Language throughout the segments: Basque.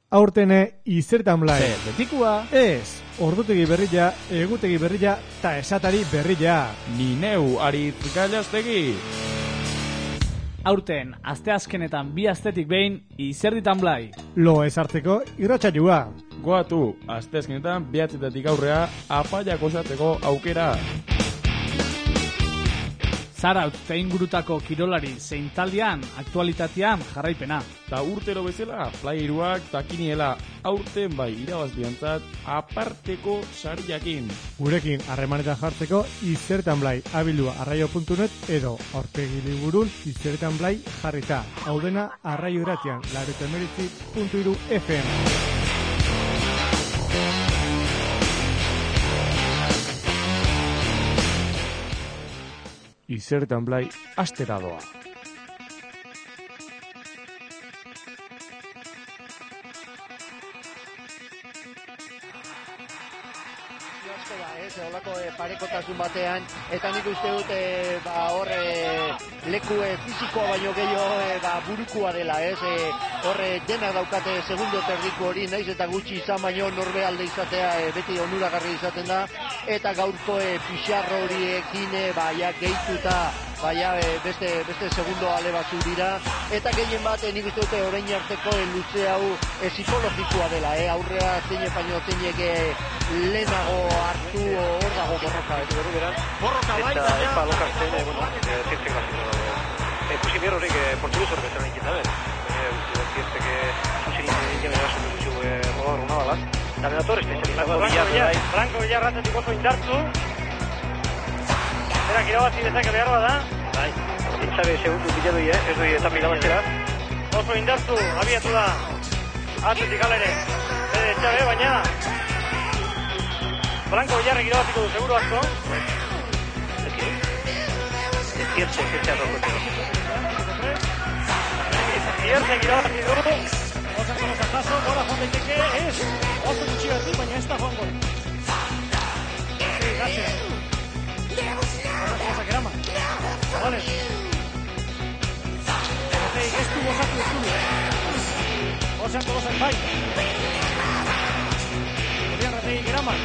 Aurtene izertan blai. Betikua. Ez, ordutegi berria, egutegi berria, ta esatari berria. Ni neu Aritz Gallastegi. Aurten, asteazkenetan 2 astetik behin, izerditan blai. Lo ez hartzeko irratsaioa. Goatu, asteazkenetan 9 aurrea apaiak osateko aukera. Zaraut eta ingurutako kirolari zein taldean, aktualitatean jarraipena. Ta urtero bezala, playeruak takiniela aurten bai irabazbiantzat aparteko sariakin. Gurekin harremanetan jartzeko izertan blai abildua arraio.net edo aurpegi liburun izertan blai jarrita. Hau dena arraio irratian, 89.3 FM. Izertan blai astera doa. Olako parekotasun batean, eta nik uste dut leku fizikoa baino gehiago burukua dela, horre denak daukate segundo terdiko hori, naiz eta gutxi izan baino norbealde izatea beti onuragarri izaten da, eta gaurko pixarro horiekin gehituta beste segundo ale batzu dira, eta gehien bat nik uste dute orain arteko luze hau psikologikoa dela, aurrea zeinek baino zeinek lehenago hartu hor dago borroka, borroka bai, eta epa lokartzen, zirtzen gazten ikusi behar horrek portuguz horrek bezala nintzen dabe, zirtzeke zuzien nintzen erasun duzu rodar una balaz, eta benator espezializatu Franco Villarratetik oso indartu, berak irabazi dezake behar bada, bai, itxabe segundu bila doi, ez doi eta irabaztera, oso indartu, abiatu da, atletik alere, itxabe, baina Franco Villarrek irabaziko du, seguro asko. Ziertzek irabazi du. Osanko lozazo, gora joan daiteke, ez. Oso gutxi berdi, baina ez da joango. Gatxe. Osanko lozak erama. Vale. Gestu gozatu ez du. Osanko lozak bai. Odian rategik eraman.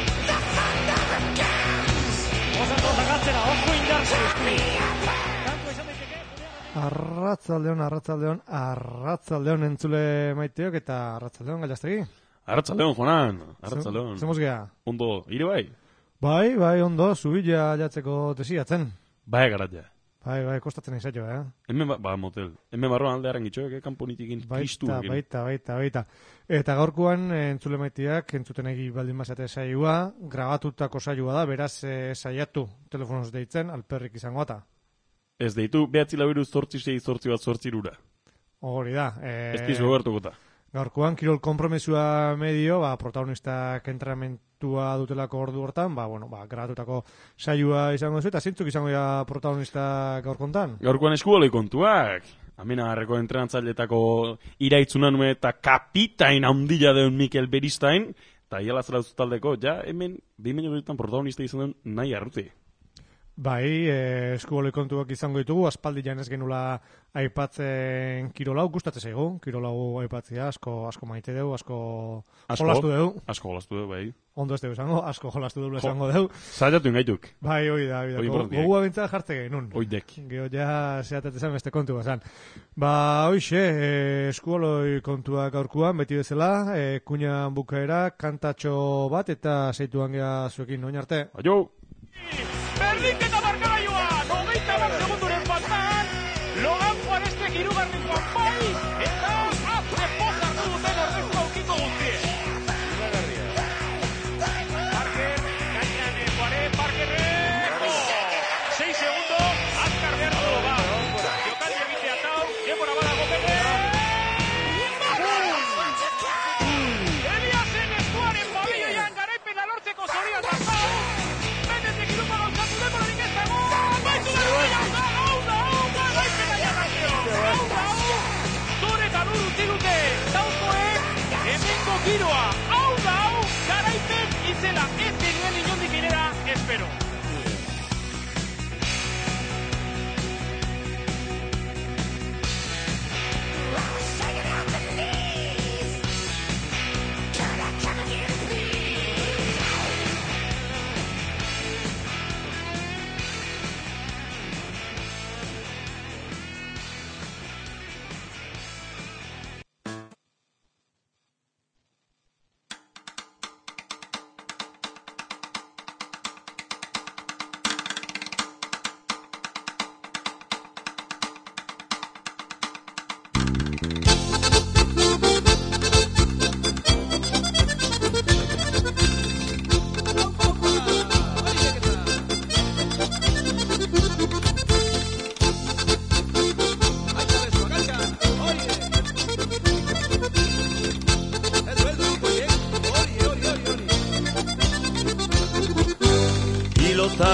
Arratsaldeon entzule maiteok eta arratsaldeon Gallastegi. Arratsaldeon Jonan, arratsaldeon. Zemos gea. Ondo, ire bai? Bai, ondo, zubila jatzeko tesiatzen. Bai, garatia. Bai, kostatzen izaio, Hemen motel. Hemen barroan aldearen gitxoek, kanponitikin kristuak. Baita. Eta gaurkoan entzule maiteak entzuten egi baldin bazate saioa, grabatutako saioa da, beraz saiatu telefonoz deitzen, alperrik izango ata. Ez deitu, 9-6-8-6-8-8-8. Hori da. Ez dizu gobertukota. Gaurkoan, kirol kompromesua medio, protagonistak entramentua dutelako ordu hortan, grabatutako saioa izango zu, eta zintzuk izango da protagonista gaurkontan? Gaurkoan eskubolei kontuak. Amena harreko entrenatzaletako iraitzuna nuen eta kapitain handila deun Mikel Beristain, eta hialazela taldeko, hemen, behin horretan protagonista izan duen nahi arruti. Bai, eskubolei kontuak izango ditugu, aspaldi janez genula aipatzen kirolau, gustatzen zaigu, kirolau aipatzea, asko maite dugu, asko jolastu dugu. Asko jolastu dugu, bai. Ondo ez dugu esango, asko jolastu dugu esango dugu. Zaiatu ingaituk. Bai, hoi da. Gogua bintzat jartze genuen. Oidek. Geo ja zehatetzen beste kontu bazan. Hoxe, eskubolei kontuak gaurkuan, beti bezala, kuñan bukaera, kantatxo bat, eta zeituan gea zuekin noin arte. Aio! Berdinketa markagailua, 90 segunduren faltan, Logan Juanestek hirugarrengoan bai, eta azte poz hartu duten ordezko aukiko guztien. Parker, gainean Parkerreko, 6 segundo, azkar behar du, jokaldi egitea tau, denbora badago Pepe. Eliasen eskuaren pabelloian garaipena lortzeko zorian zartau. Giroa, hau da, garaipen izela, ez genuen inondik inera, espero.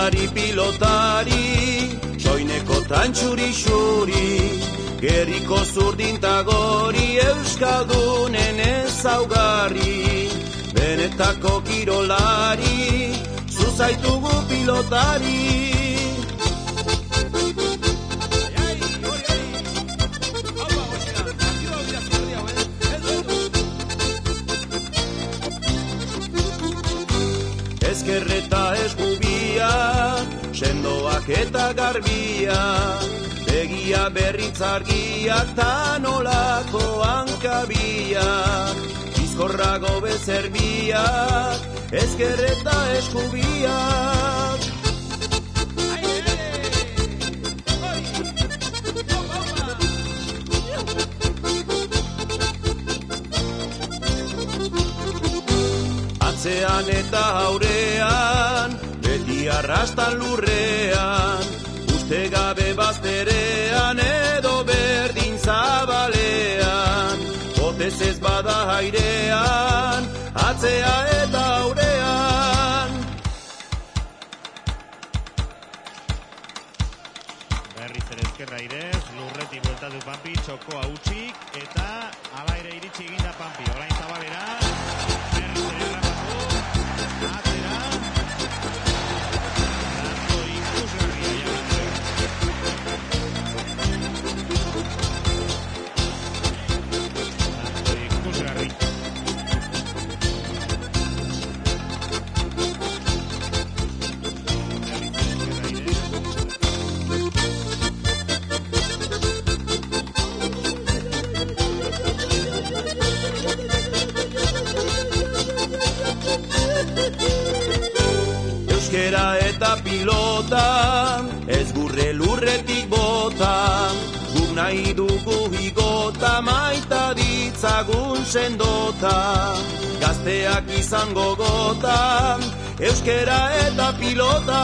pilotari, soineko tantxuri-xuri, gerriko zurdintagori, euskaldunen ezaugarri, benetako kirolari, zuzaitugu pilotari. Ezkerreta eskubia, sendoak eta garbia, begia berritzargiak ta nolako hankabiak, bizkorrago bezerbiak, ezkerreta eskubiak. Atzean eta aurean, beti arrastan lurrean, uste gabe bazterean edo berdin zabalean, botez ez bada airean, atzea eta aurean. Berriz ere ezkerra irez, lurretik bueltatu Pampi, txokoa utxik, eta ala ere iritsi eginda Pampi, orain zabalera, berriz ere erramatu, atzera, dato ikusgarria jagatu. Dato ikusgarri. Euskera eta pilota, ez gurre lurretik bota, guk nahi dugu igota, maita ditzagun sendota, gazteak izango gota, euskera eta pilota.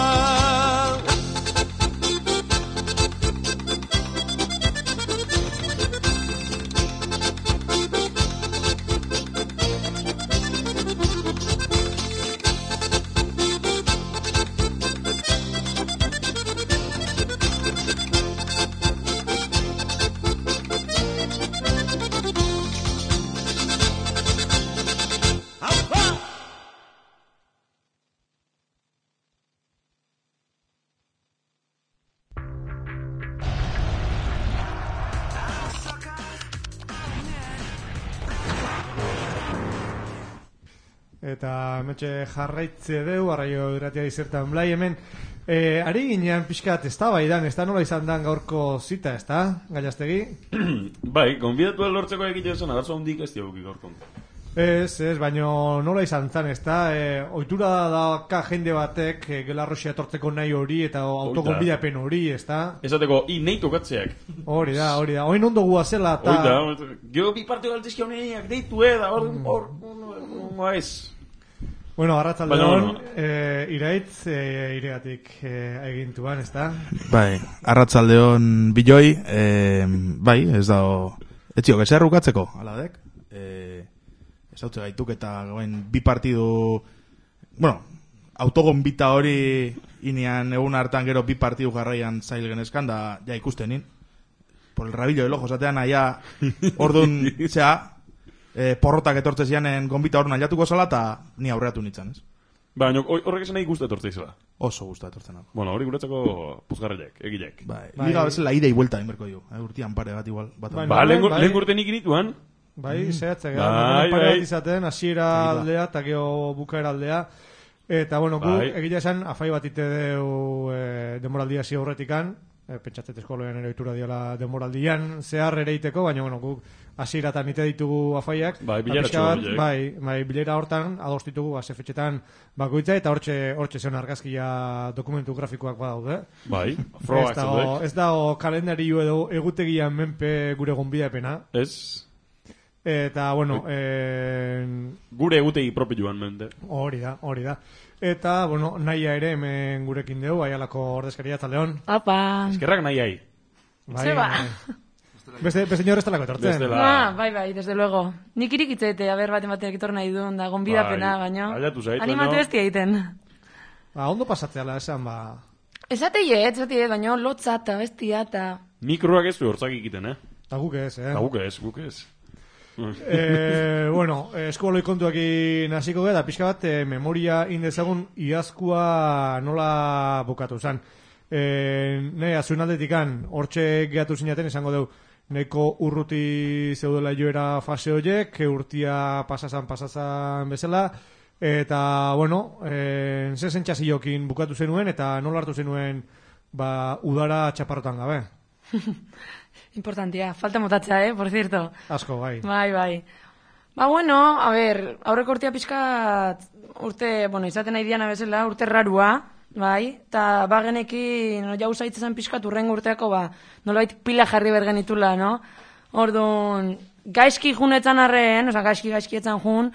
Eta metxe jarraitze deu, arraio irratia izertan blai hemen. Ari ginean pixkat, ez da baidan, ez da nola izan dan gaurko zita, ez da, Gallastegi? Bai, konbidatu lortzeko egite zen, agartza hundik ez diaguki gaurkon. Ez, baino nola izan zan, ez da, ohitura daka jende batek Gelarroxia etortzeko nahi hori eta autokonbidapen hori, ez da? Esateko, nahi tokatzeak. Hori da, oin ondo guazela eta... Hori da, gero bi parte galtizki honeak deitu hor ez. Bueno, arratsaldeon, iraitz, iregatik egintuan, ez da? Bai, arratsaldeon biloi, bai, ez dago, etxiok, ez errukatzeko, aladek, ez hautze gaituk eta goen bi partidu, bueno, autogonbita hori inean egun hartan gero bi partidu jarraian zail genezkan, da ja ikustenin, por el rabillo del ojo, zatean aia, ordun, zea, porrotak etortzez janen gonbita hor nahiatuko zala eta ni aurreatu nintzen, ez? Baina horrek esan nahi guzta etortzea izela. Oso guzta etortzen hau. Bueno, hori guretzako puzgarrelek, egilek. Bai, liga bezala ida y vuelta inberko jo. Urtian pare bat igual. Lehen gurten ikinituan. Bai, zehatzek, pare bat izaten, hasiera aldea eta geho bukaera aldea. Eta, bueno, gu egila esan, afai bat ite deu demoraldia zi aurretikan. Pentsatzet eskoloen ere ohitura diola demoraldian zehar ere iteko, baina, bueno, guk hasieratan ite ditugu afaiak. Bai, bilera hortan, adost ditugu, azefetxetan bakoitza, eta hortxe zeon argazkia dokumentu grafikoak badaude. Bai, frogak zeudek. Ez dago kalendario edo egutegian menpe gure gonbidapena. Ez. Eta, bueno... Gure egutegi propioan mente. Hori da. Eta, bueno, Naia ere hemen gurekin deu, Aialako ordezkaria taldeon. Apa. Eskerrak Naiai. Zeba. Beste inor ez talako etortzen. Bai, desde luego. Nik irik itzete, bat emateak itor nahi duen, da, gonbidapena, baino. Aliatu zait. Animatu ez egiten. Ondo pasatzeala esan, Esateiet, baina lotza eta bestia eta... Mikroak ez du hortzak ikiten, Eta guk ez, Eta guk ez. Bueno, eskubaloi kontuakin hasiko gara, pixka bat, memoria indezagun iazkoa nola bukatu zen. Nahi, azuen aldetikan, hortxe gehatu zinaten, esango deu, neko urruti zeudela joera fase horiek, urtia pasazan bezala, eta, bueno, ze zentxaziokin bukatu zenuen, eta nola hartu zenuen udara txaparrotan gabe. Importantia, falta motatza, por cierto. Asko, bai. Bai. Bueno, a ver, aurreko urtea pixka urte, izaten nahi diana bezala, urte rarua, bai, eta bagenekin jauza itzazan pixkat urrengo urteako, nolabait pila jarri bergenitula, no? Orduan, gaizki junetzan arren, gaizki etzan jun,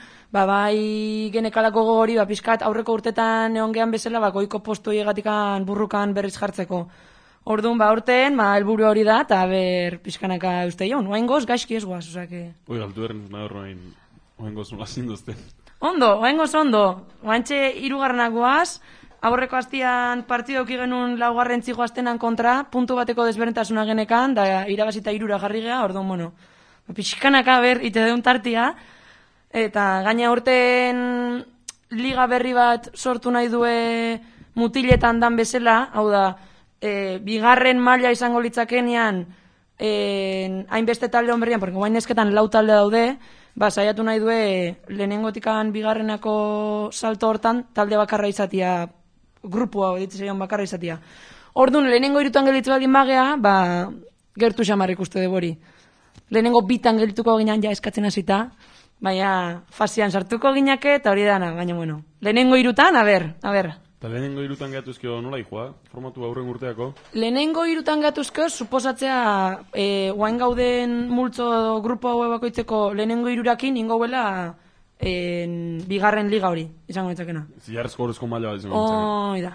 bai genekalako gogori, pixkat aurreko urtetan egon gehan bezala, goiko postu egatikan burrukan berriz jartzeko. Orduan, urten, helburu hori da, eta pixkanaka uste joan, oain goz, gaizki ez guaz, osake. Oi, altu eren, oain goz nola zinduzten. Oain goz ondo, oaintxe irugarrenak guaz, aurreko hastian partido auki genuen laugarren txigo astenan kontra, puntu bateko desberdintasuna genekan, da irabazita 3 jarri geha, orduan, pixkanaka ite deun tartia, eta gaina urten liga berri bat sortu nahi due mutiletan dan bezala, hau da, bigarren maila izango litzakenean hainbeste talde honberrian, porque guain nesketan 4 talde daude, saiatu nahi due lehenengotikan bigarrenako salto hortan talde bakarra izatia, grupua ditzen bakarra izatia. Orduan, lehenengo 3 gelitzu baldin bagea, gertu xamar ikuste debori. Lehenengo 2 gelituko ginean ja eskatzen hasita, baina fasian sartuko gineke, eta hori dana, baina bueno. Lehenengo 3, a ber. Eta lehenengo 3 gatuzkio nola ikua? Formatu aurren urteako? Lehenengo 3 gatuzkio, suposatzea, guain gauden multzo grupo hau bakoitzeko lehenengo 3-akin ingauela bigarren liga hori, izango ditzakena. Ziarrezko horrezko maila bat izango ditzakena. Oi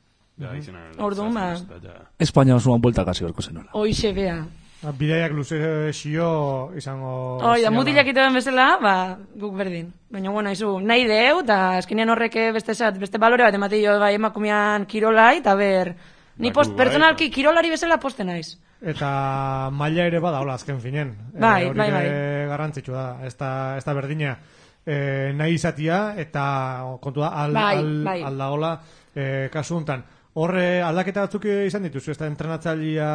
da. Orduan, Espainia osoan bueltak hasi berko zenola. Hoixe bea. Bidaiak luze xio izango... Da, mutilak itoen bezala, guk berdin. Baina, bueno, izu, nahi deu, eta eskenean horrek beste balore bat emate jo emakumean kirolai, eta ni pertsonalki kirolari bezala poste naiz. Eta maila ere bada, hola, azken finen. Bai. Garrantzitsu da, ez da berdina nahi izatia, eta kontu da, alda hola, kasu hontan. Horre aldaketa batzuk izan dituzu, ez da entrenatzailea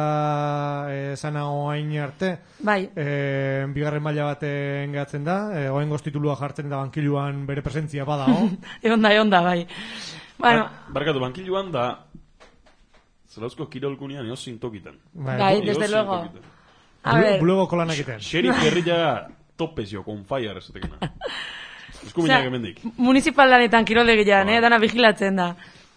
zana oain arte. Bai. Bigarren maila baten gehatzen da, oain titulua jartzen da bankiluan bere presentzia bada, o? Egon da, bai. Barkatu, bankiluan da, zelauzko kirolkunean eos zintokitan. Bai, desde luego. Bulegoko kolanak iten. Sheriff herria topezio, con fire, esatekena. Eskuminak emendik. Municipal lanetan kiroldegian, dana vigilatzen da.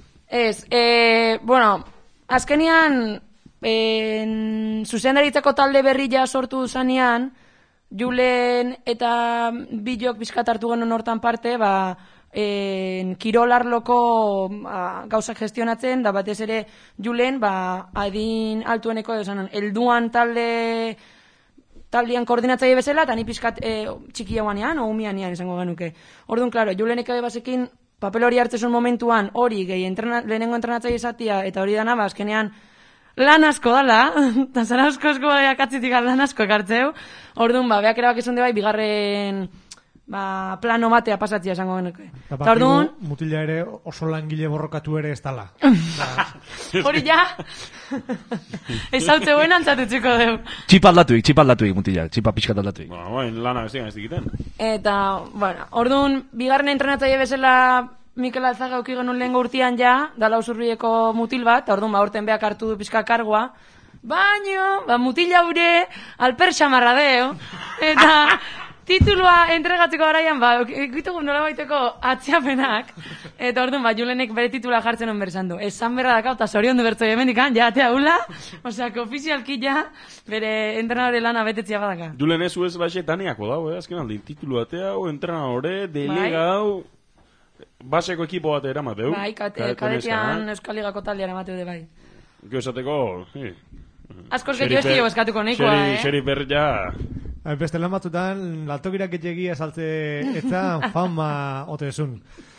Bueno, azkenian zuzendaritzako talde berri ja sortu zanean, Julen eta Bilok bizkat hartu genuen hortan parte, kirolarloko gauzak gestionatzen, da batez ere Julen, adin altueneko, helduan taldean koordinatzaile bezala, eta ni bizkat txikia guanean, o umianean izango genuke. Orduan, klaro, Julen ekabe basekin, papel hori hartzezun momentuan, hori gehi lehenengo entrenatzaile izatia, eta hori dana, azkenean lan asko dala, eta zara asko akatzitik lan asko ekartzeu, orduan, beak erabak izan bai, bigarren plano matea pasatzia esango genuke. Eta orduan... Mutila ere oso langile borrokatu ere ez dala. Hori ja, ez hautze guen antzatutxiko deu. Txipa aldatuik, mutila, txipa pixkat aldatuik. Lana bestian ez dikiten. Eta, bueno, orduan, bigarren entrenatzaile bezala Mikel Alzaga auki genuen lehengo urtean ja, dala Usurbieko mutil bat, orduan, aurten beak hartu du pixka kargoa, baino, mutila ure, alper xamarra deu, eta... Titulua entregatzeko garaian, ikutugu nola baiteko atxapenak, eta orduan, Julenek bere titula jartzen hon berzan du. Esan berra dakau, eta zorion du bertzoi hemendikan, ja, atea hula, oseak, ofizialki ja, bere entrenadore lana betetzia badaka. Julen ez uez baxetaniako dago, azken aldi, titulu atea, entrenadore, delegau, baseko ekipo bat eramateu. Bai, kadetian Euskal Ligako taldean eramateu de bai. Gio esateko, askor getio estio eskatuko nahikoa, Sheriff berria... Beste lan batzutan, laltokirak etxegia salte eta fama otezun.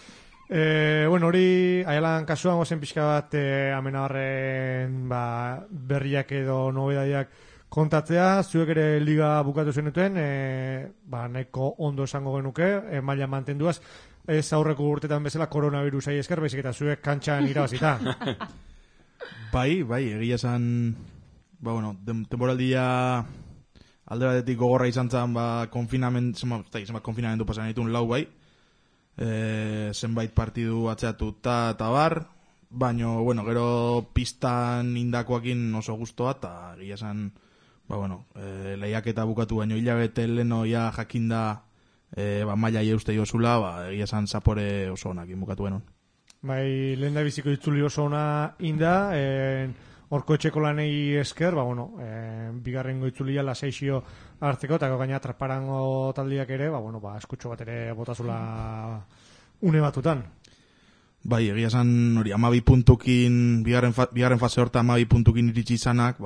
Bueno, hori Aialan kasuan gozen pixka bat Amenabarren berriak edo nobedaiak kontatzea, zuek ere liga bukatu zenuten, nahiko ondo esango genuke, maila mantenduaz, ez aurreko urtetan bezala koronavirusai esker, baizik eta zuek kantxan irabazita. Bai, egia esan, temporaldia alde batetik gogorra izan zen, zenbat konfinamendu pasan ditun lau bai, zenbait partidu atzeatu eta bar, baina, gero pistan indakoakin oso guztoa, eta egia esan, lehiaketa bukatu baino hilabete leno ja jakinda maila euste jozula, egia esan zapore oso onakin bukatu benon. Bai, lehen da biziko itzuli oso ona inda, horko etxeko lanei esker, bigarrengo itzulia laseixio hartzeko, eta gaina traparango taldiak ere, eskutxo bat ere botazula une batutan. Bai, egia esan hori 12 puntukin, bigarren fase horta 12 puntukin iritsi izanak,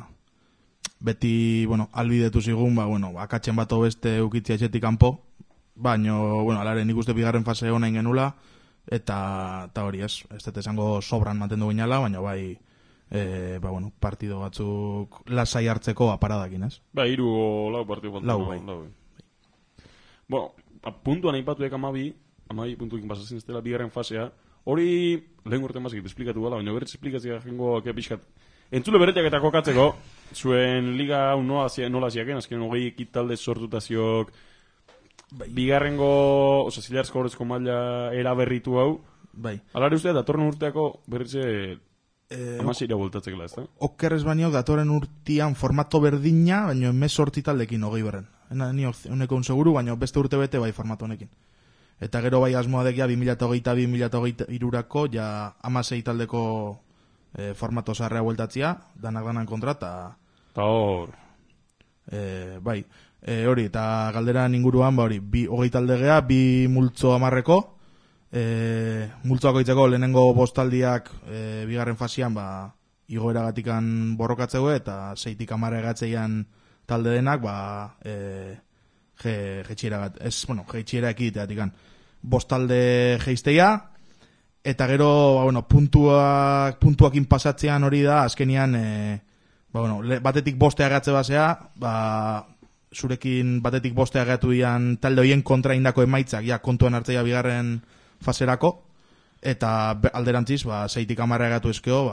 beti, albidetu zigun, akatzen bat beste ukitzia etxetik kanpo, baino, alare nik uste bigarren fase honain genula, eta hori ez dut esango sobran mantendu gineala, baina bai, partido batzuk lasai hartzeko aparadakin, ez? Hiru o lau partido lau, bai. Puntuan aipatuek 12 puntuekin pasatzen ez dela bigarren fasea, hori lehen urte mazikit esplikatu gala, baina berriz esplikazia jengo pixkat. Entzule berretiak eta kokatzeko, zuen liga nola ziaken, azken 20 talde sortutaziok, bigarrengo, zilarsko horrezko maila eraberritu hau, alare uste, datorren urteako berriz amaseira voltatzekela, ez da? Okerrez baino, datorren urtean formato berdina, baina emez sorti taldekin 20 berren. Ni honeko un seguru, baina beste urte bete bai formato honekin. Eta gero bai asmoa dekia 2022-2023ko, ja amasei taldeko formato zarrea bueltatzia, danak kontra, eta hor hori, eta galderan inguruan, 20 taldegea, 2 multzo 10-eko, multzoako itzeko lehenengo bostaldiak bigarren fasian igoeragatikan borrokatzeko, eta 6-tik 10 egatzeian talde denak jeitxiera ekiteatikan bostalde jeizteia, eta gero puntuakin pasatzean hori da azkenian batetik boste agatze basea, zurekin batetik boste agatu dian talde hoien kontra indako emaitzak kontuan hartzea bigarren faserako, eta alderantziz 6-tik 10 agatu ezkeo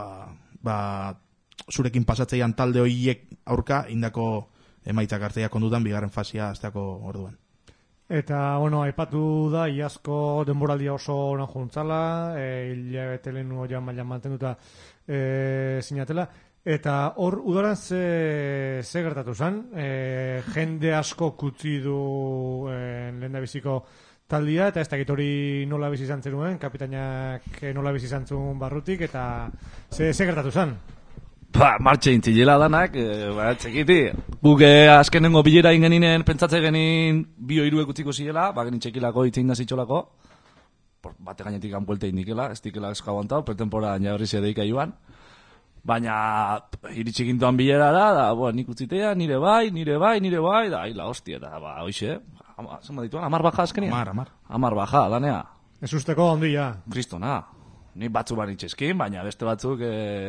zurekin pasatzeian talde hoiek aurka indako emaitzak hartzea kondutan bigarren fasia azteako orduan. Eta, aipatu da, iazko denboraldia oso onan juntzala, hilabete lehenu oian mailan mantenduta sinatela, eta hor udaran ze gertatu zen, jende asko kutzi du lehendabiziko taldia, eta ez dakit hori nola bizi izan zenuen, kapitainak nola bizi izan zuen barrutik, eta ze gertatu zen? Martxe intzilela danak, txekiti. Guk azkenengo bilera ingeninen pentsatze genin 2-3 utziko zilela, genin txekilako itzein da zitxolako, bate gainetik anpuelte indikela, ez dikela eskaguantau, pertemporan jaurri zedeika joan, baina iritsi gintuan bilera da, nik utzitea, nire bai, da, la hostia, da, hoxe, zema dituan, 10 baja azkenian? 10 baja, danea. Ez usteko ondia. Kristona, ni batzu banitxezkin, baina beste batzuk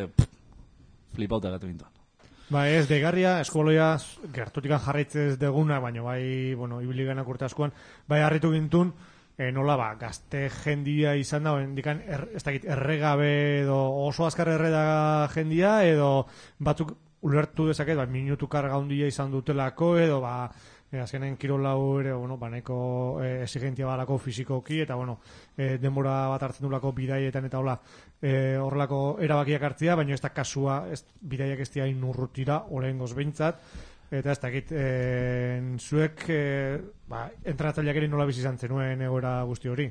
flipauta gatu gintuan. Ez, degarria, eskoloia gertutikan jarraitzez deguna, baina ibili ganak urte askoan, harritu gintun, nola gazte jendia izan da, ez dakit, erregabe edo oso azkar erreda jendia, edo batzuk ulertu dezaket, minutu karga handia izan dutelako, edo azkenen kirolau ere, nahiko exigentia balako fizikoki, eta denbora bat hartzen dulako bidaietan eta horrelako erabakiak hartzia, baina ez da kasua, bidaiak ez diain urrutira, oraingoz behintzat, eta ez dakit, zuek entrenatzaileak ere nola bizi izan zenuen egoera guzti hori?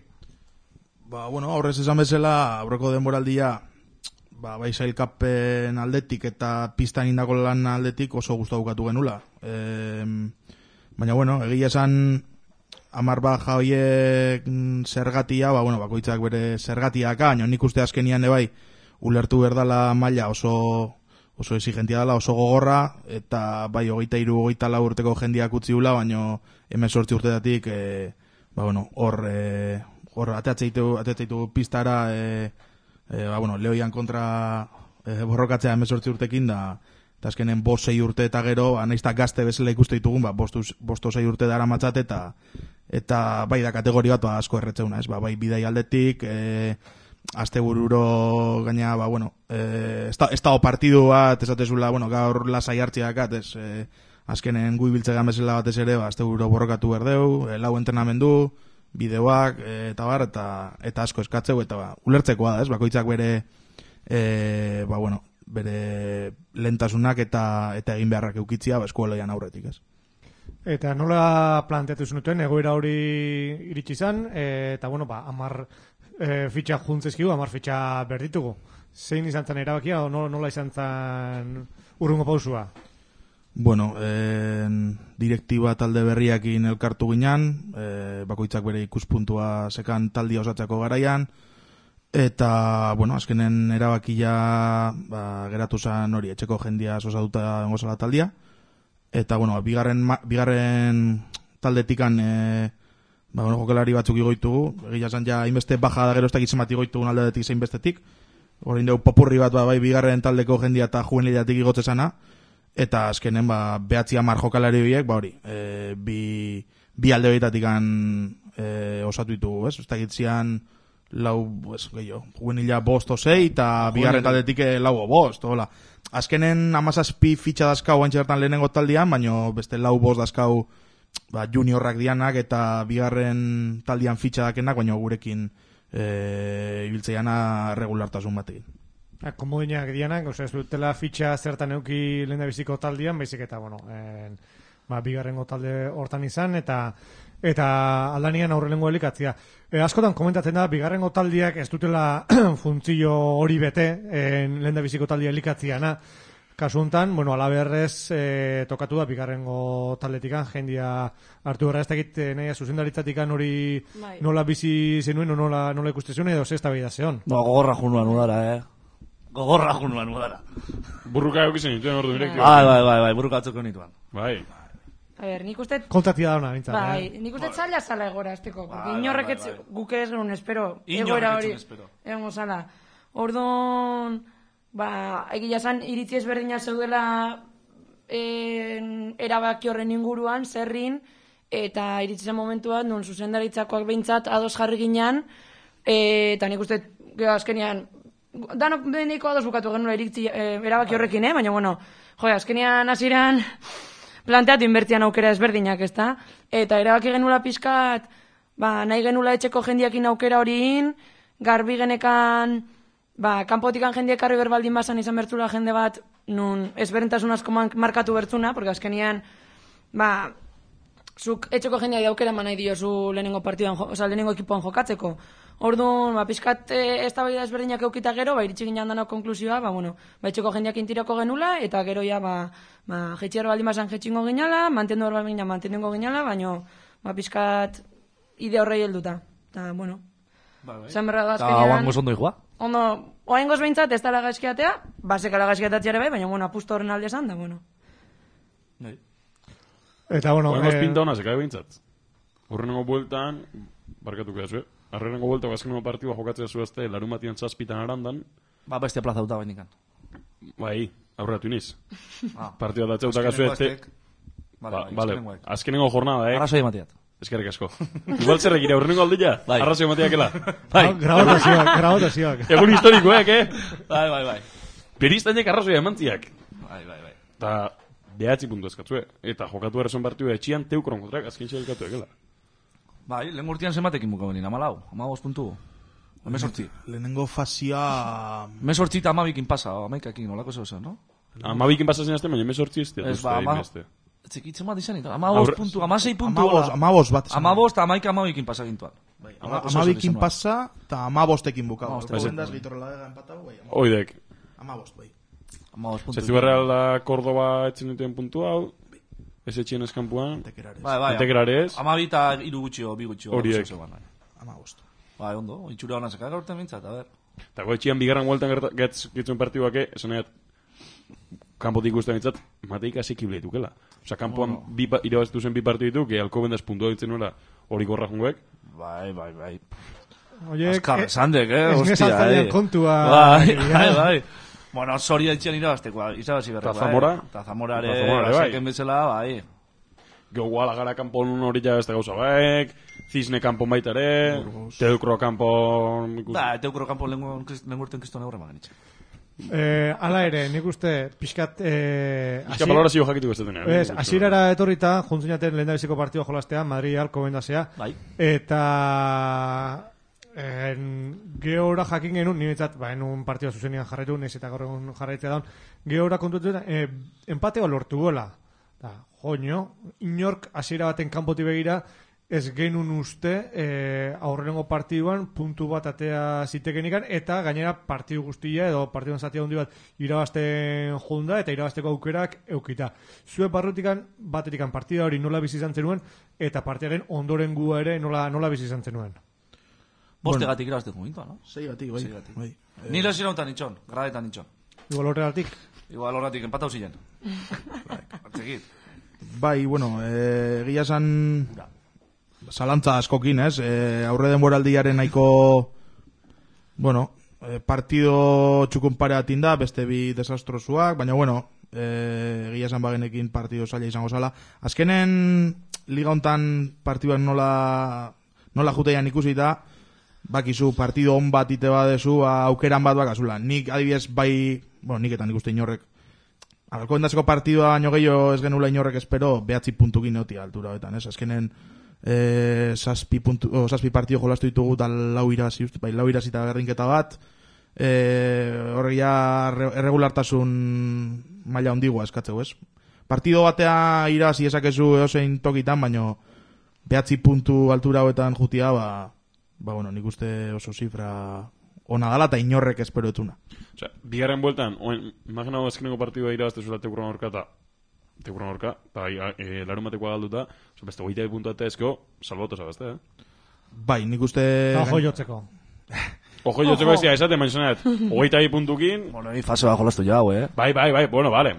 Horrez esan bezala, aurreko denboraldia, bai sailkapen aldetik eta pistan indako lan aldetik oso guztu bukatu genula. Baina, egia esan 10 baja horiek zergatia, bakoitzak bere zergatiaka, baina nik uste azkenian ebai ulertu berdala maila oso exigentia dela, oso gogorra, eta bai 23-24 urteko jendiak utzi gula, baina 18 urtetatik hor hor ateatzeitu pistara, Lehoian kontra borrokatzea 18 urtekin da, eta azkenen 5-6 urte eta gero, naizta gazte bezala ikuste ditugun, 5-6 urte dara matzate, eta bai da kategori bat asko erretzeuna, ez? Bai bidai aldetik, astebururo gaina, ez dago partidu bat, esatezula, gaur lasai hartziak, azkenen gui biltzegan bezala batez ere, astebururo borrokatu berdeu, lau entrenamendu, bideoak, eta asko eskatzeu, eta ulertzekoa da, ez? Bakoitzak bere, bere lentasunak eta egin beharrak eukitzia, eskualoian aurretik, ez? Eta nola planteatu zenuten, egoera hori iritsi izan, eta 10 fitxa juntzezkigu, 10 fitxa berditugu. Zein izan zen erabakia, o nola izan zen urrungo pausua? Direktiba talde berriakin elkartu ginen, bakoitzak bere ikuspuntua sekan taldia osatzeko garaian, eta, azkenen erabakia geratu zen hori, etxeko jendia osatuta engozala taldia, eta, bigarren taldetikan, jokalari batzuk igoitugu, egia zan ja, hainbeste baja da gero ez dakit zenbat igoitugun aldetik zein bestetik, orain dugu popurri bat, bai, bigarren taldeko jendia eta juveniliatik igotze zana, eta azkenen, 9-10 jokalari biek, bi alde horietatik osatu ditugu, ez? Ez dakit zian, juvenila 5 o 6, eta bigarren taldetik 4 o 5, hola. Azkenen 17 fitxa dazkau antxertan lehenengo taldian, baina beste 4-5 dazkau juniorrak dianak eta bigarren taldian fitxa dakenak, baina gurekin ibiltzeiana regulartasun batekin. Komodinak dianak, ez dutela fitxa zertan euki lehendabiziko taldian, baizik eta, bigarrengo talde hortan izan, eta aldanian aurrelengo elikatzia. Askotan komentatzen da, bigarrengo taldiak ez dutela funtzio hori bete, lehendabiziko taldia elikatziana. Kasu honetan, alaberrez tokatu da bigarrengo taldetikan, jendia hartu gara ez dakit nahi zuzendaritatik hori nola bizi zenuen, nola ikuste zuen, edo zesta behi da zeon. Gogorra junuan udara, Gogorra junuan udara. Burruka eukizien dituen ordu direktio. Bai, burruka atzoko nituen. Bai. A ver, nik uste... Kontatia da hona, bintzat. Bai, nik uste zaila zala egora, esteko. Inorrek guk ez genuen espero. Egoera hori. Egon zala. Orduan... egia zan, iritzi ezberdina zeudela erabaki horren inguruan, zerrin, eta iritzi zen momentua, non zuzendaritzakoak behintzat ados jarri ginean, eta nik uste, azkenian, danok beniko ados bukatu genuen iritzi erabaki horrekin, baina, azkenian hasieran planteatu inbertian aukera ezberdinak, ezta? Eta erabaki genula pizkat, nahi genula etxeko jendiakin aukera horiin, garbi genekan, kanpotikan jendiek karri berbaldin bazan izan bertzula jende bat, nun ezberdintasun asko markatu bertzuna, porque azkenian, zuk etxeko jendeak aukera nahi diozu lehenengo partiduan, lehenengo ekipoan jokatzeko. Orduan, pizkat eztabaida ezberdinak eukita gero, iritsi ginean dana konklusioa, etxeko jendeak intirako genula, eta gero ja, jetxiar baldin bazan jetxingo ginala, mantendu hor baldin mantenengo ginala, baina, pizkat ide horrei helduta. Eta, zan berra da azkenean... Eta oangoz ondo ikua? Ondo, oangoz behintzat ez dala gaizkiatea, bazekala gaizkiatatziare bai, baina, apusto horren alde esan da, Eta, oangoz pinta hona zekai behintzat. Horrenengo bueltan, barkatuko da zuen, arrenengo buelta bazkenengo partidua jokatzea zuazte, larun batian 7 arandan. Bestia plaza duta bainikan. Bai, aurreatu iniz. Partidua datzea utaka zuazte. Vale, azkenengo jornada, Arrazoi ematiat. Eskerrik asko. Igual zer egire, aurrenengo aldilla? Arrazoi ematiakela. Grabotazioak. Egun historikoek, Bai. Peristainek arrazoi emantziak. Bai. Eta 9 puntu eskatzue. Eta jokatu erreson partidua etxian teukron kontrak azkin txelkatu egela. Bai, lehen urtean zenbatekin buka benin, 14 puntu. 18. Lehenengo fazia... 18 eta 12 pasa, 11ekin, olako zeu, no? 12 pasa zinazte, baina 18 izte. Txikitzen bat izan, 15 puntu, 16 puntu. 15 bat. 15 eta 12 pasa gintuan. 12 pasa eta 15ekin buka. Zendaz litorrela ega empatau, bai. Oidek. 15, bai. 15 puntu. Zertzibarreal da Kordoba etxen dituen puntu hau. Ez etxien eskampuan. Bai. Antekerarez. 12 eta 2 gutxio, 2 gutxio. Horiek. 15. Bai, ondo. Itxura honan zeka gaurten bintzat, a ber. Eta goetxian bigarren gueltan gitzuen partiduak, esan nahi, kanpotik ikusten bintzat, mateik hasi kibleitukela. Osa, kanpoan irabaztu zen 2 partidu ditu, alko bendaz puntua ditzen nuela hori gorra junguek. Bai. Azkar esandek, hostia, kontua. Bai. Bueno, Soria itxian irabaztekoa, izabazi berrekoa. Ta Zamora? Ta Zamorare, baseken bezala, bai. Geuala gara kanpon hori ja beste gauza baek, Cisne kanpon baita ere, Teukro kanpon... Da, Teukro kanpon lehen urten kriston aurre magen itxe. Ala ere, nik uste, pixkat... Pixkat balorazio jakituko ez detenean. Asierara etorrita, juntzinaten lehen da biziko partidua jolastea, Madrid alko bendazea. Bai. Eta... Gehora jakin genuen, niretzat, enun partidua zuzenian jarraitu, nez eta gaur egun jarraitzea daun, gehora kontuetan, empateo lortu gola. Joño, inork hasiera baten kanpoti begira, ez genuen uste aurrenengo partiduan puntu bat atea zitekenikan, eta gainera partidu guztia edo partiduan zatia hundi bat irabazten junda eta irabazteko aukerak eukita. Zue barrutikan baterikan partida hori nola bizi izan zenuen eta partiaren ondoren gua ere nola bizi izan zenuen. Bostegatik irabazteko mintua, no? Seigatik, bai. Ni lezina untan itxon, gradetan itxon. Igual horregatik? Igual horregatik, empatau ziren. Artzekit. Bai, bueno, egia esan zalantza askokin, ez? Aurre denboraldiaren nahiko, bueno, partido txukun pare atin da, beste bi desastrosuak, baina, bueno, egia esan bagenekin partido zaila izango zala. Azkenen, liga hontan partiduan nola juteian ikusi da, bakizu partido on bat ite badezu, aukeran bat bakazula. Nik adibidez bai, bueno, nik eta nik uste inorrek, alkoendazeko partidua baino gehiago ez genula inorrek espero, 9 puntukin neotia altura betan, ez? Azkenen, 7 partido jolastu ditugu da lau irazi eta berdinketa bat, horregia erregulartasun maila ondigua eskatzeu, ez? Partido batea irazi esakezu eosein tokitan, baino 9 puntu altura hoetan jutia, bueno, nik uste oso zifra ona dala eta inorrek espero etuna. Osea, bigarren bueltan, imaginago azkeneko partidua irabazte zula Teukurran orka, eta larun batekoa galduta, beste 20 puntu eta ezko, salboto zabazte, Bai, nik uste... Ojo jotzeko. Ojo jotzeko ez esaten, manxonet, 20 puntukin... Bueno, fase bat jolastu jau, Bai, bueno, vale.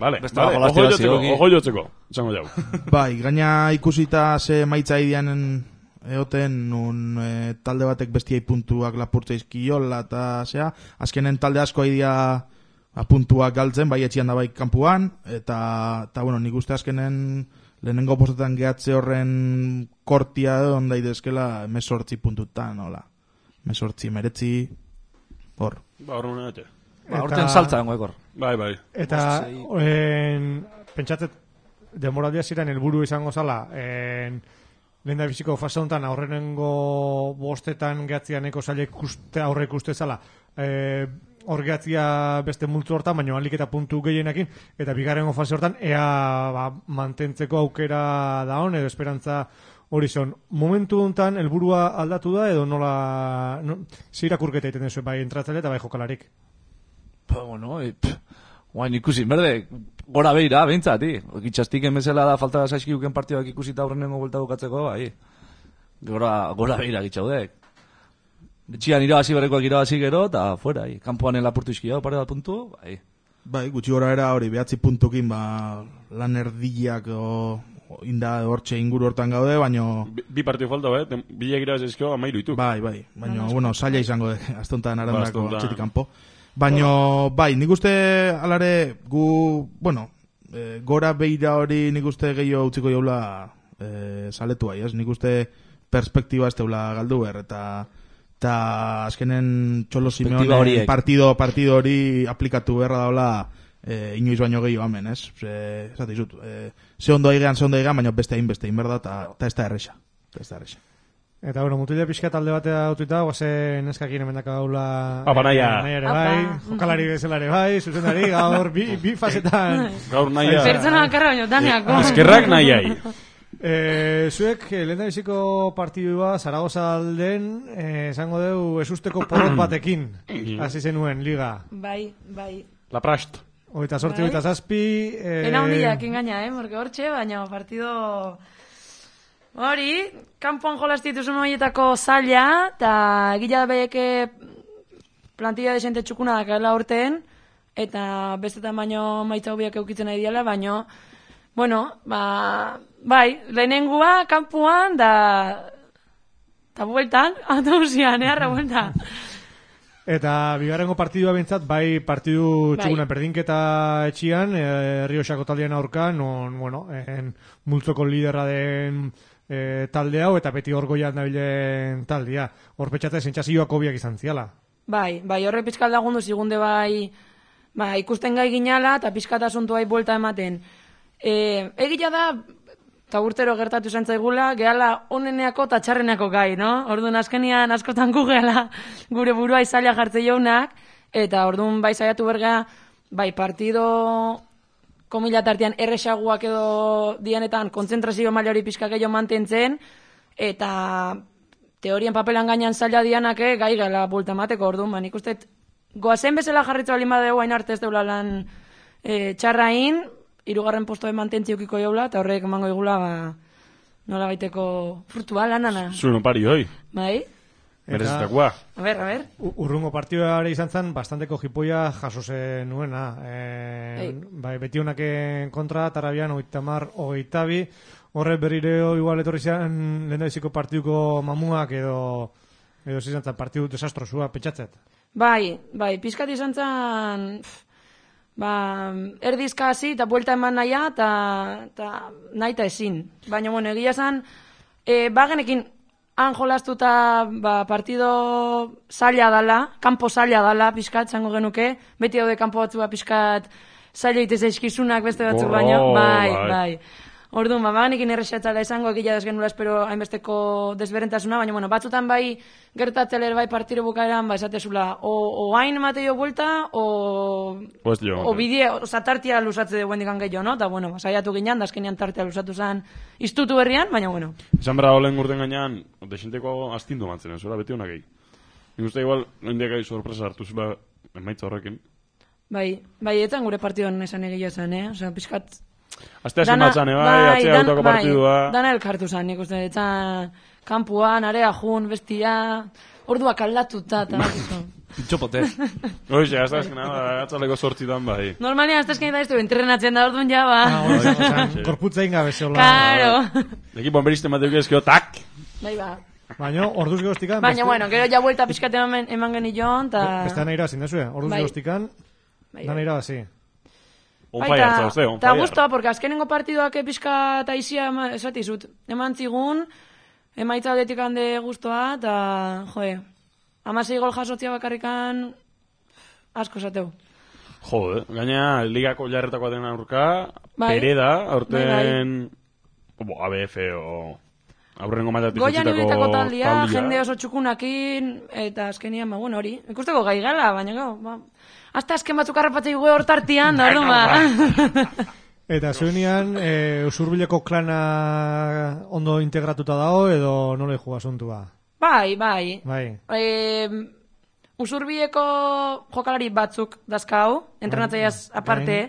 Ojo jotzeko, zango jau. Bai, gaina ikusita ze maitza idianen eoten nun talde batek bestiai puntuak lapurtza izkiola eta zea, azkenen talde asko idea puntuak galtzen, bai etxian da bai kanpuan, eta bueno, nik uste azkenen lehenengo postetan gehatze horren kortia edo daitezkela 18 puntutan, hola. 18, 19, hor. Hor nuna ete. Horten saltza dengo ekor. Bai. Eta, pentsatzet, demoraldia ziren helburu izango zala, lehen da biziko fase honetan aurrenengo bostetan gehatzia neko zailek aurre ikuste zala, hor gehatzia beste multzu hortan, baina alik eta puntu gehienekin, eta bigarrengo fase hortan ea mantentzeko aukera da hon, edo esperantza hori zon. Momentu honetan helburua aldatu da, edo nola zirakurketa egiten duzu, bai entratzele eta bai jokalarik? Bueno, guain ikusi, berde, gora behira, behintzati. Itxastik emezela da falta zaizkiuken partidak ikusita aurrenengo buelta bukatzeko, bai. Gora behira gitzaudek. Etxian irabazi berrekoak irabazi gero, eta fuera, kanpoan elapurtu izkia, pare bat puntu, bai. Bai, gutxi gora era hori, 9 puntukin, lan erdiak inda hortxe inguru hortan gaude, baino... Bi partidu falta, bilak irabazi izkio, 13 ditu. Bai, baino, bueno, zaila izango de, aztontan arandako txetik kanpo. Baina, bai, nik uste alare bueno, gora beira hori nik uste gehiago utziko jaula saletu ez? Nik uste perspektiba ez teula galdu eta azkenen Txolo Simeone partido hori aplikatu beharra daula inoiz baino gehiago hemen, ez? Zate izut, ze ondo egean, baina beste egin berda eta ez da erresa. Eta, bueno, mutila pixka talde batea autuita, guazen neskakin emendaka gaula... Naia ere bai, jokalari bezalare bai, zuzendari, gaur bi fasetan... Gaur naia... Pertsona bakarra baino, daneako. Eskerrak naiai. Zuek, lehen da biziko partidua, Zaragoza alden, esango deu, esusteko porrot batekin, hasi zenuen, liga. Bai. La Prast. Oita sorti, oita zazpi... Ena hundiak engaina, porque hortxe, baina partido... Hori, kanpoan jolastituzun horietako zaila, eta egila beheke plantilla desente txukuna dakaela urten, eta bestetan baino maitza hobiak eukitzen nahi diala, baino, bueno, bai, lehenengua kanpoan, da eta bueltan, autobusian, arra buelta. Eta bigarrengo partidua bintzat, bai partidu txuguna berdinketa etxian, Errioxako taldean aurka, non, bueno, multzoko liderra den talde hau, eta beti orgoian dabilen taldea. Horpetxatzen sentsazioak hobiak izan ziala. Bai, horre pizkal lagundu zigunde bai ikusten gai ginala, eta pizkat asuntu bai buelta ematen. Egia da, eta urtero gertatu zentzaigula, gehala oneneako eta txarreneako gai, no? Orduan azkenian askotan gu gehala gure burua izaila jartze jaunak, eta orduan bai saiatu berga, bai partido komila tartean erresaguak edo dianetan kontzentrazio maila hori pizka gehiago mantentzen, eta teorien papelan gainean zaila dianak gai gala bulta mateko orduan, nik uste goazen bezala jarritza balin badeu hain arte ez deula lan txarrain, 3. postoen mantentziukiko jaula, eta horrek emango igula nola baiteko frutua lanana. Zuen pari hoi. Bai? Merezetakoa. A ver. Urrungo partidua izan zen, bastanteko jipoia jaso zen nuena. Bai, beti honaken kontra, Tarabian, 30-22, horre berriro igual etorri zen lehendabiziko partiduko mamuak edo izan zen partidu desastrosua petxatzet. Bai, pizkat izan zen erdizka hasi eta buelta eman nahia eta nahi eta ezin. Baina, bueno, egia zen, bagenekin han jolastuta partido zaila dala, kanpo zaila dala, pizkat, zango genuke, beti daude kanpo batzua pizkat zaila itez eizkizunak beste batzuk baino, bai. Orduan, bagenekin erresatzala izango, egia desgenula espero hainbesteko desberentasuna, baina, bueno, batzutan bai gertatzeler bai partido bukaeran, esatezula, o hain mateio buelta, o bidea, oza, tartia lusatze duen digan gehiago, no? Eta, bueno, saiatu ginean, azkenean tartia lusatu zen iztutu berrian, baina, bueno. Esan bera olen gurten gainean, desenteko astindu mantzen, ez beti honak egin. Nik uste igual, noindiak gai sorpresa hartuz, emaitza horrekin. Bai, etan gure partidon esan egia zen, Osa, pixkat... Azte azken batzan, atzea autoko partidua. Dana elkartu zen, nik uste, etan kampuan, area jun, bestia, orduak aldatuta, eta Txopote. Oixe, azte azken, atzaleko sortzitan, bai. Normalian, azte azken da ez du, entrenatzen da orduan ja, Korputza ingabe zeola. Claro. Ekipon beristen bat eukizkio, tak! Bai, Baina, orduz gehostikan... Baina, bueno, gero ja vuelta pixkat eman genion, eta... Beste nahi irazin, dezue, orduz gehostikan, dana irabazi. Eta guztua, porque azkenengo partidoak pixka eta izia esatizut. Eman zigun, emaitza aldetik hande guztua, eta, joe, 16 gol jasotzia bakarrikan asko esateu. Gaina, ligako jarretako den aurka, Pereda, aurten ABF o aurrengo matatik Goian ibilitako taldia, jende oso txukunakin, eta azkenian, bueno, hori, ikusteko gai gala, baina gau, hasta azken batzuk harrapatzei gue hortartian, da, Eta zuenian, Usurbileko klana ondo integratuta dago, edo nola jugu asuntua? Bai. Usurbileko jokalari batzuk dazkau, entrenatzaiaz aparte,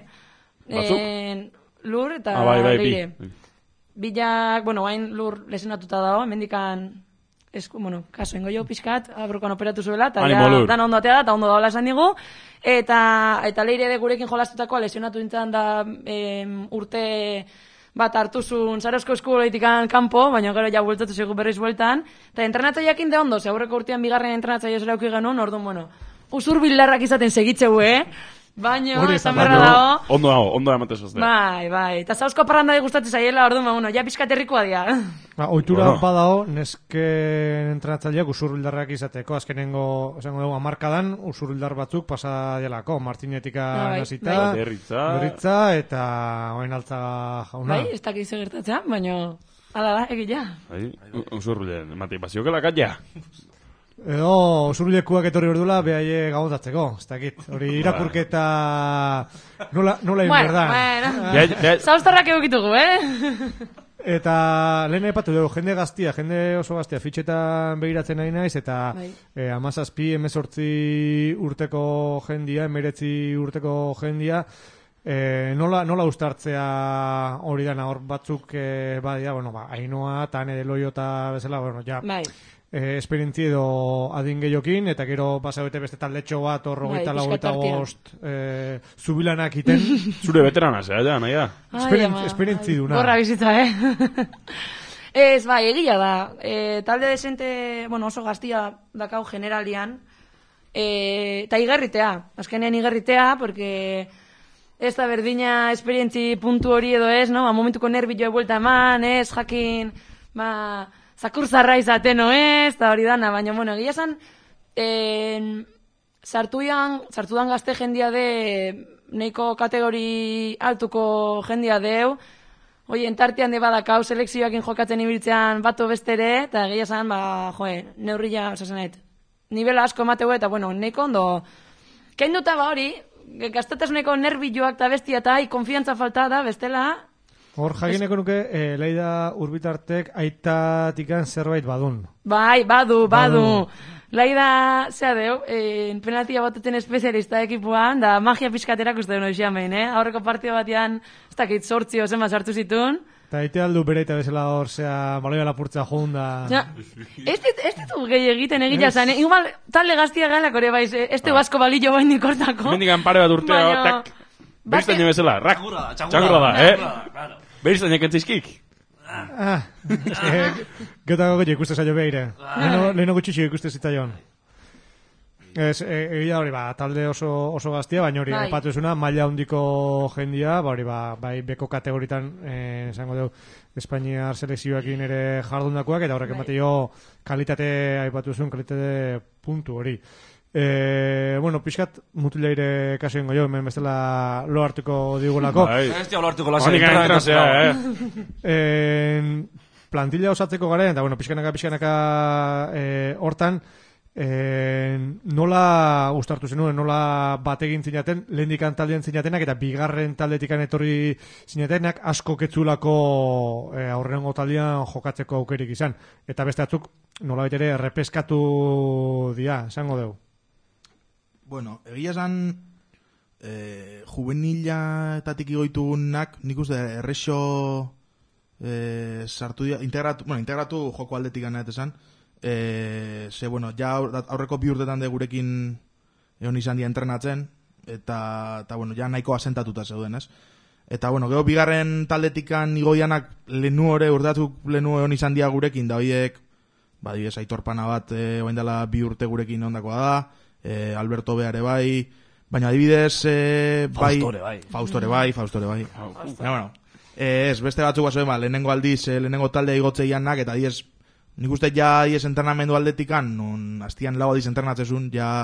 Lur eta Leire. Bilak, hain Lur lesionatuta dago, mendikan, kaso ingo jo pixkat, abrokan operatu zuela, eta dan ondo atea da, eta ondo daola esan digu, eta Leire de gurekin jolastutakoa lesionatu dintzen da urte bat hartuzun Zarozko eskuboletikan kanpo, baina gero ja bueltatu zego berriz bueltan, eta entrenatzaileakin de ondo, aurreko urtean bigarren entrenatzaile zela auki genuen, orduan, Usurbildarrak izaten segitzeu, Baina, esan berra dago. Ondo amatez azte. Bai. Eta Zauzko parranda gustatzen zaiela, orduan, ja pizkaterrikoa dia. Oitura badao, nesken entrenatzaileak Usurbildarrak izateko, azkenengo, esango dugu, amarkadan, Usurbildar batzuk pasa dialako, Martinetika nasita, Berritza, eta oen altza jauna. Bai, ez dakiz gertatzea, baina, ala da, egila. Usurbilden, mati, pasiokela katia. Edo, Usurbilekuak etorri berdula, behaie gabotatzeko, ez dakit. Hori irakurketa nola egin berdan. Bueno, Zauztarrak egokitugu, Eta lehen epatu dugu, jende gaztia, jende oso gaztia, fitxetan begiratzen nahi naiz, eta 17, 18 urteko jendia, 19 urteko jendia, nola ustartzea hori dana, hor batzuk, Ainoa, Tane de Loio eta bezala, ja... esperientzi edo adin gehiokin, eta gero pasabete beste taldetxo bat, horrogeita lagoita gost zubilanak iten. Zure veterana zea, nahi da. Esperientzi duna. Gorra bizitza, Ez, bai, egia da. Talde desente, oso gaztia dakau generalian, eta igerritea. Azkenean igerritea, porque ez da berdina esperientzi puntu hori edo ez, no? Momentuko nervioa buelta eman, ez, jakin, zakurzarra izaten, no ez, eta hori dana, baina, egia esan, sartudan gazte jendia de, neiko kategori altuko jendia deu, oien tartean de badakau selekzioakin jokatzen ibiltzean bato bestere, eta egia esan, neurria, osasenet, nivela asko emateu, eta, neiko ondo, kenduta hori, gaztatasuneko nerbioak eta bestia eta konfiantza falta da, bestela. Hor, jakineko nuke, Laida Urbitartek aitatikan zerbait badun. Bai, badu. Laida, zea deu, penaltia bateten espezialista ekipuan, da magia pixkaterak uste duen oizian behin, aurreko partio batean, ez dakit sortzio zema sartu zituen. Eta ite aldu bere eta bezala hor, zea, baloia lapurtza joan da... Ja, ez ditu gehi egiten egila zan, igual talde gaztia galak hori baiz, ez du asko balillo bain nikortako. Mendikan pare bat urtea, tak, beriztaino bezala, rak, txangurra da, beriztainak entzizkik. Getako gotxe ikuste zailo behire. Leheno gutxixio ikuste zitaion. Egia hori, talde oso gaztia, baina hori, epatu esuna, maila handiko jendia, bai beko kategoritan, esango dugu, Espainiar selekzioakin ere jardundakoak, eta horrek emateio kalitate, aipatu zuen, kalitate puntu hori. Pixkat mutileire kaso ingo jo, hemen bestela lo hartuko digulako. Ez dia lo hartuko lasea. Plantilla osatzeko garen, eta pixkanaka hortan, nola ustartu zenuen, nola bategin zinaten, lehendikan taldean zinatenak, eta bigarren taldetikan etorri zinatenak asko ketzulako aurrengo taldean jokatzeko aukerik izan. Eta beste batzuk, nola baitere, errepeskatu dia, esango dugu. Bueno, egia esan juvenilatatik igoitugunak nik uste errexo sartu dira, integratu joko aldetik gana esan, ja aurreko bi urtetan de gurekin egon izan dia entrenatzen, eta ja nahiko asentatuta zeuden, ez? Eta, gero bigarren taldetikan igoianak lehenu urtatuk lehenu egon izan dia gurekin, da horiek, dibes, aitorpana bat, oain dela bi urte gurekin ondakoa da, Alberto Beare bai, baina adibidez Faustore bai. Ez, beste batzuk basoen, lehenengo aldiz, lehenengo taldea igotzeianak, eta diez, nik uste ja diez entrenamendu aldetikan, non hastian lau aldiz entrenatzezun, ja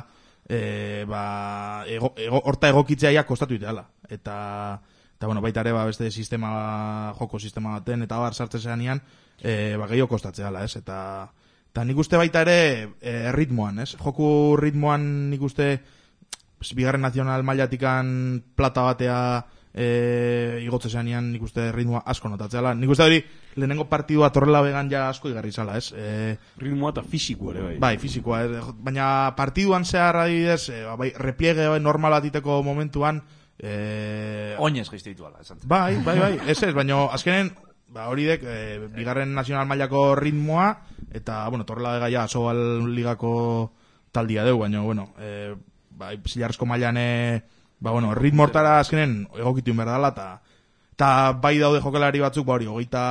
horta egokitzea ja kostatu iteala. Eta baita ere, beste joko sistema baten, eta bar sartzezean ian, gehiago kostatzea, ez, eta nik uste baita ere ritmoan, ez? Joku ritmoan nik uste bigarren nazional mailatikan plata batea igotze zean nik uste ritmoa asko notatzeala. Nik uste hori lehenengo partidua torrela began ja asko igarri zala, ez? Ritmoa eta fisikoa ere bai. Bai, fisikoa, baina partiduan zehar adibidez, repliegue normal batiteko momentuan oinez geiztituala, esan. Bai, ez, baina azkenen hori dek, bigarren nazional mailako ritmoa, eta, torrela bega ja, Sobal ligako taldia deu, baina, zilarrezko mailan, ritmo hortara azkenen egokitun behar dela, eta bai daude jokalari batzuk, hori,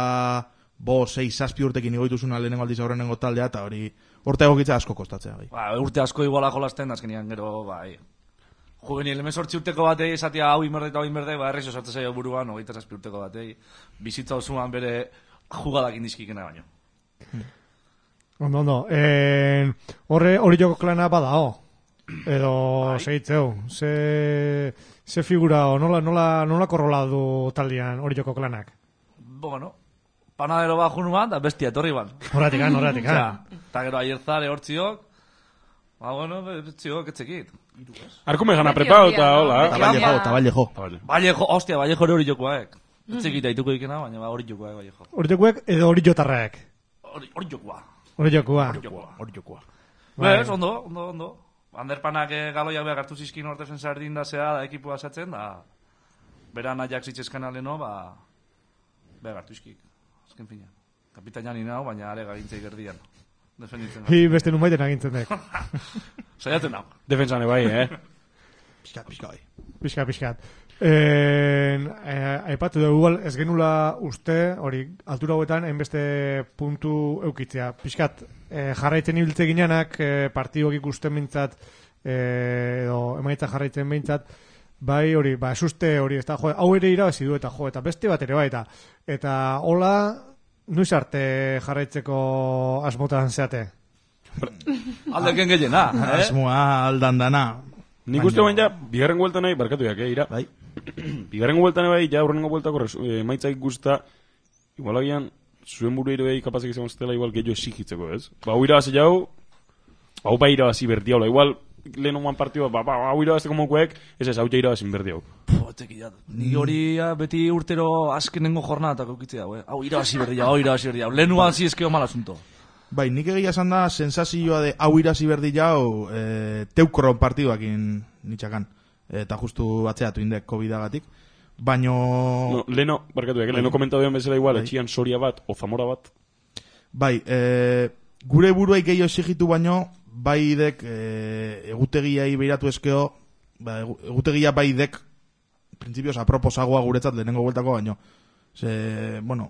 6-7 urtekin igoituzuna lehenengo aldiz aurrenengo taldea, eta hori, horta egokitza asko kostatzea. Urte asko iguala jolasten, azkenian gero, juvenil, 18 urteko batei, esatia hau inberde eta hau inberde, errexo sartzen zaio buruan, 27 urteko batei, bizitza osuan bere jugadak indizkikena baino. Ondo. Hori joko klana badao. Edo segitzeu. Ze figura, nola korrola du taldean hori joko klanak? Panadero bat junuan, da bestia etorri ban. Horatikan. Eta gero aierzare hortziok, betziok etzekit. Arko me gana preparo eta hola. Vallejo, hostia, Vallejo hori jokoak. Etzekit aituko ikena, baina hori jokoak Vallejo. Hori jokoak edo hori jotarraek? Hori jokoa. Hori jokoa. Bez, ondo. Anderpanak galoiak behar hartu zizkin hor defensa erdin da zea, da ekipua asatzen, da beran aiak zitzezkan aleno, behar hartu izkik. Azken fina. Kapitainan inau, baina are gagintzei gerdian. Hi beste nun baiten agintzen dek. Zaiatzen nau. Defensane bai, Piskat. Piskat. Aipatu dugu igual ez genula uste, hori, altura hauetan, hainbeste puntu eukitzea. Piskat, jarraitzen ibiltze gineanak, partidok ikusten mintzat, edo emaitza jarraitzen behintzat, bai hori, esuste hori, ez da, jo, hau ere irabazi du, eta jo, eta beste bat ere bai, eta hola, nuiz arte jarraitzeko asmotan zeate? Aldeken gehiena, Asmoa aldan dana. Nik uste bain ja, bigarren guelta nahi, barkatu jak, ira. Bai. Bigarren guelta nahi, ja horrengo gueltako maitzaik guzta, igual agian, zuen buru ere kapazek izan zutela, igual gehiago exigitzeko, ez? Hau irabazi jau, hau bai irabazi berdi haula, igual, lehen oman partioa, hau irabazteko mokuek, ez hau ja irabazin berdi hau. Ni hori beti urtero azkenengo jornatak eukitzea, hau irabazi berdi hau, lehen uan zizkeo mal asunto. Bai, nik egia esan da sensazioa de hau irazi berdi jau teukron partiduakin nitxakan. Eta justu atzeatu indek COVID-agatik. Baino... No, leno, barkatu, leno komentatu den bezala igual, etxian Soria bat, o Zamora bat. Bai, gure buruai gehiago exigitu baino, bai dek egutegiai behiratu eskeo, egutegia bai dek, printzipioz, aproposagoa guretzat lehenengo bueltako baino. Bueno...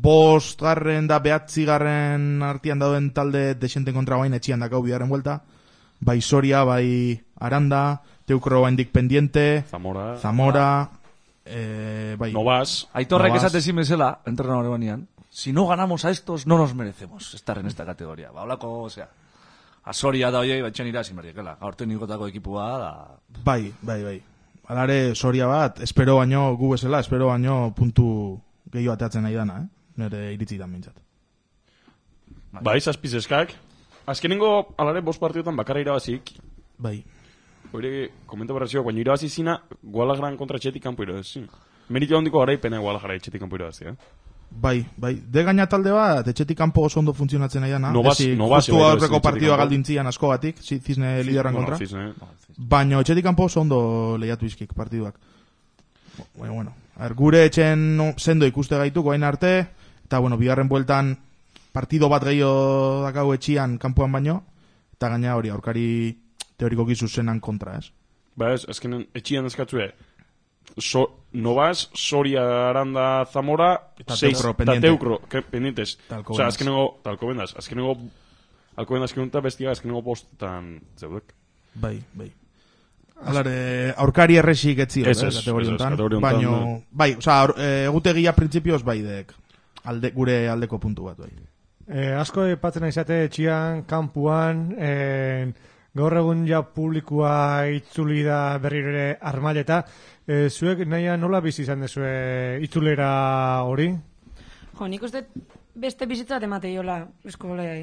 5. da 9. artian dauden talde desenten kontra bain etxian dakau bigarren vuelta. Bai Soria, bai Aranda, Teukro baindik pendiente, Zamora, bai. Novas. Aitorrek esate zimezela, entrenadore banean, si no ganamos a estos, no nos merecemos estar en esta categoría. Ba, holako, osea, a Soria da oiei, batxan irazi berdiekela. Aurten igotako ekipua da... Bai. Alare Soria bat, espero baino gu bezala, espero baino puntu gehiago ateatzen nahi dana, nire iritzi dan bintzat. Bai, zazpizeskak. Azkenengo, alare, 5 partiotan bakarra irabazik. Bai. Hori, komenta barrazioak, baina irabazi zina, Guadalajara kontra etxetik kanpo irabazi. Meritu handiko garaipena Guadalajara etxetik kanpo irabazi, Bai. De gaina talde bat, etxetik kanpo oso ondo funtzionatzen nahi dana. Novas, justu aurreko partidua galdintzian asko batik, Zizne lideran kontra. Baina etxetik kanpo oso ondo lehiatu izkik partiduak. Bueno. Gure etxen sendo ikuste gaitu goain arte, eta bigarren bueltan partido bat gehiago dakau etxian kanpoan baino, eta gaina hori aurkari teoriko gizu zenan kontra, ez? Ba ez, azkenen etxian eskatzue, Novas, Soria, Aranda, Zamora, eta Teukro, pendientes. Osa, azkenengo, talkobendaz, azkenengo alkobendas bestia, azkenengo postetan zeudek. Bai. Alare, aurkari erresik etzi, kategoriontan. Baina, bai, egutegia printzipioz bai dek, gure aldeko puntu bat, bai. Asko epatzen izate etxian, kampuan, gaur egun ja publikoa itzuli da berriro ere Armaileta. Zuek nahia nola bizi izan dezue itzulera hori? Jo, nik uste beste bizitzat emate jola, eskoleai.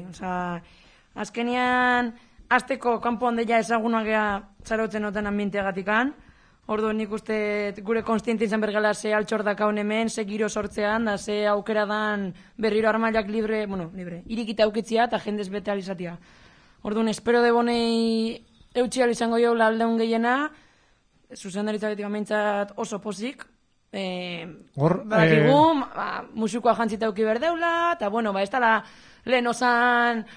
Azkenian... Azteko kanpoan deia ezagunak gea zarautzen noten ambienteagatikan. Ordu nik uste gure konstiente izan bergela ze altxor dakaun hemen, ze giro sortzean, da ze aukera dan berriro Armailak libre, irikita aukitzia eta jendez bete alizatia. Ordu espero de bonei eutxial izango jo aldeun gehiena, zuzendaritzagetik ameintzat oso pozik. Badakigu, musikoa jantzita auki berdeula, eta ez dala lehen osan...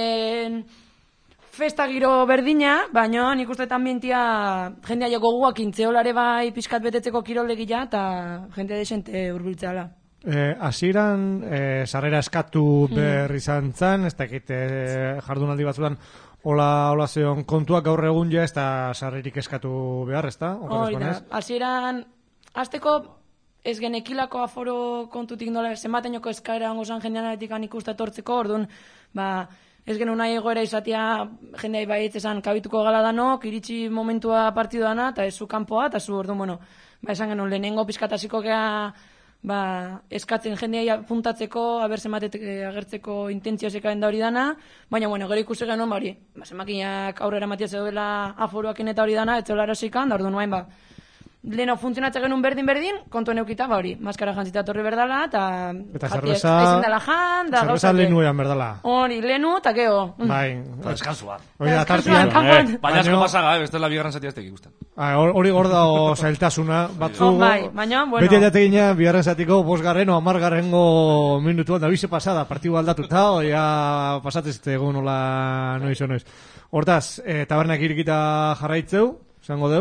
Festa giro berdina, baina nik uste ambientia jendea joko guak intzeolare bai pixkat betetzeko kirolegia eta jendea desente urbiltzeala. Hasieran sarrera eskatu berri izan zen, ez dakit jardunaldi batzutan hola zeon kontuak gaur egun ja ez da sarrerik eskatu behar, ez da? Hori da, hasieran azteko ez genekilako aforo kontutik nola zenbaten joko eskaera ongo zan jendean aretik ikusta etortzeko, orduan, ez genuen nahi egoera izatea jendea ibaitz esan kabituko gala danok, iritsi momentua partidu dana, eta ez zu kanpoa, eta zu orduan, esan genuen lehenengo pizkatasiko gea eskatzen jendea puntatzeko, abertzen batet agertzeko intentzio zekaen da hori dana, baina, gero ikusi genuen, zenbakinak aurrera matia zeudela aforoakin eta hori dana, etzeola erasikan, da orduan, leheno funtzionatzen genuen berdin, kontuen eukita, hori, maskara jantzita torri berdala, eta zerbeza lehenu eran berdala. Hori, lehenu, eta geho. Bai, deskantzua. Hori da, tartian. Baina asko pasaga, bestela bigarren zatia aztek ikusten. Hori gorda o zailtasuna, batzu, beti aldate gina, bigarren zatiko, 5. o 10. minutuan, da bize pasada, partidu aldatuta, oia pasatez egun hola noiz. Hortaz, tabernak irikita jarraitzeu, zango deu,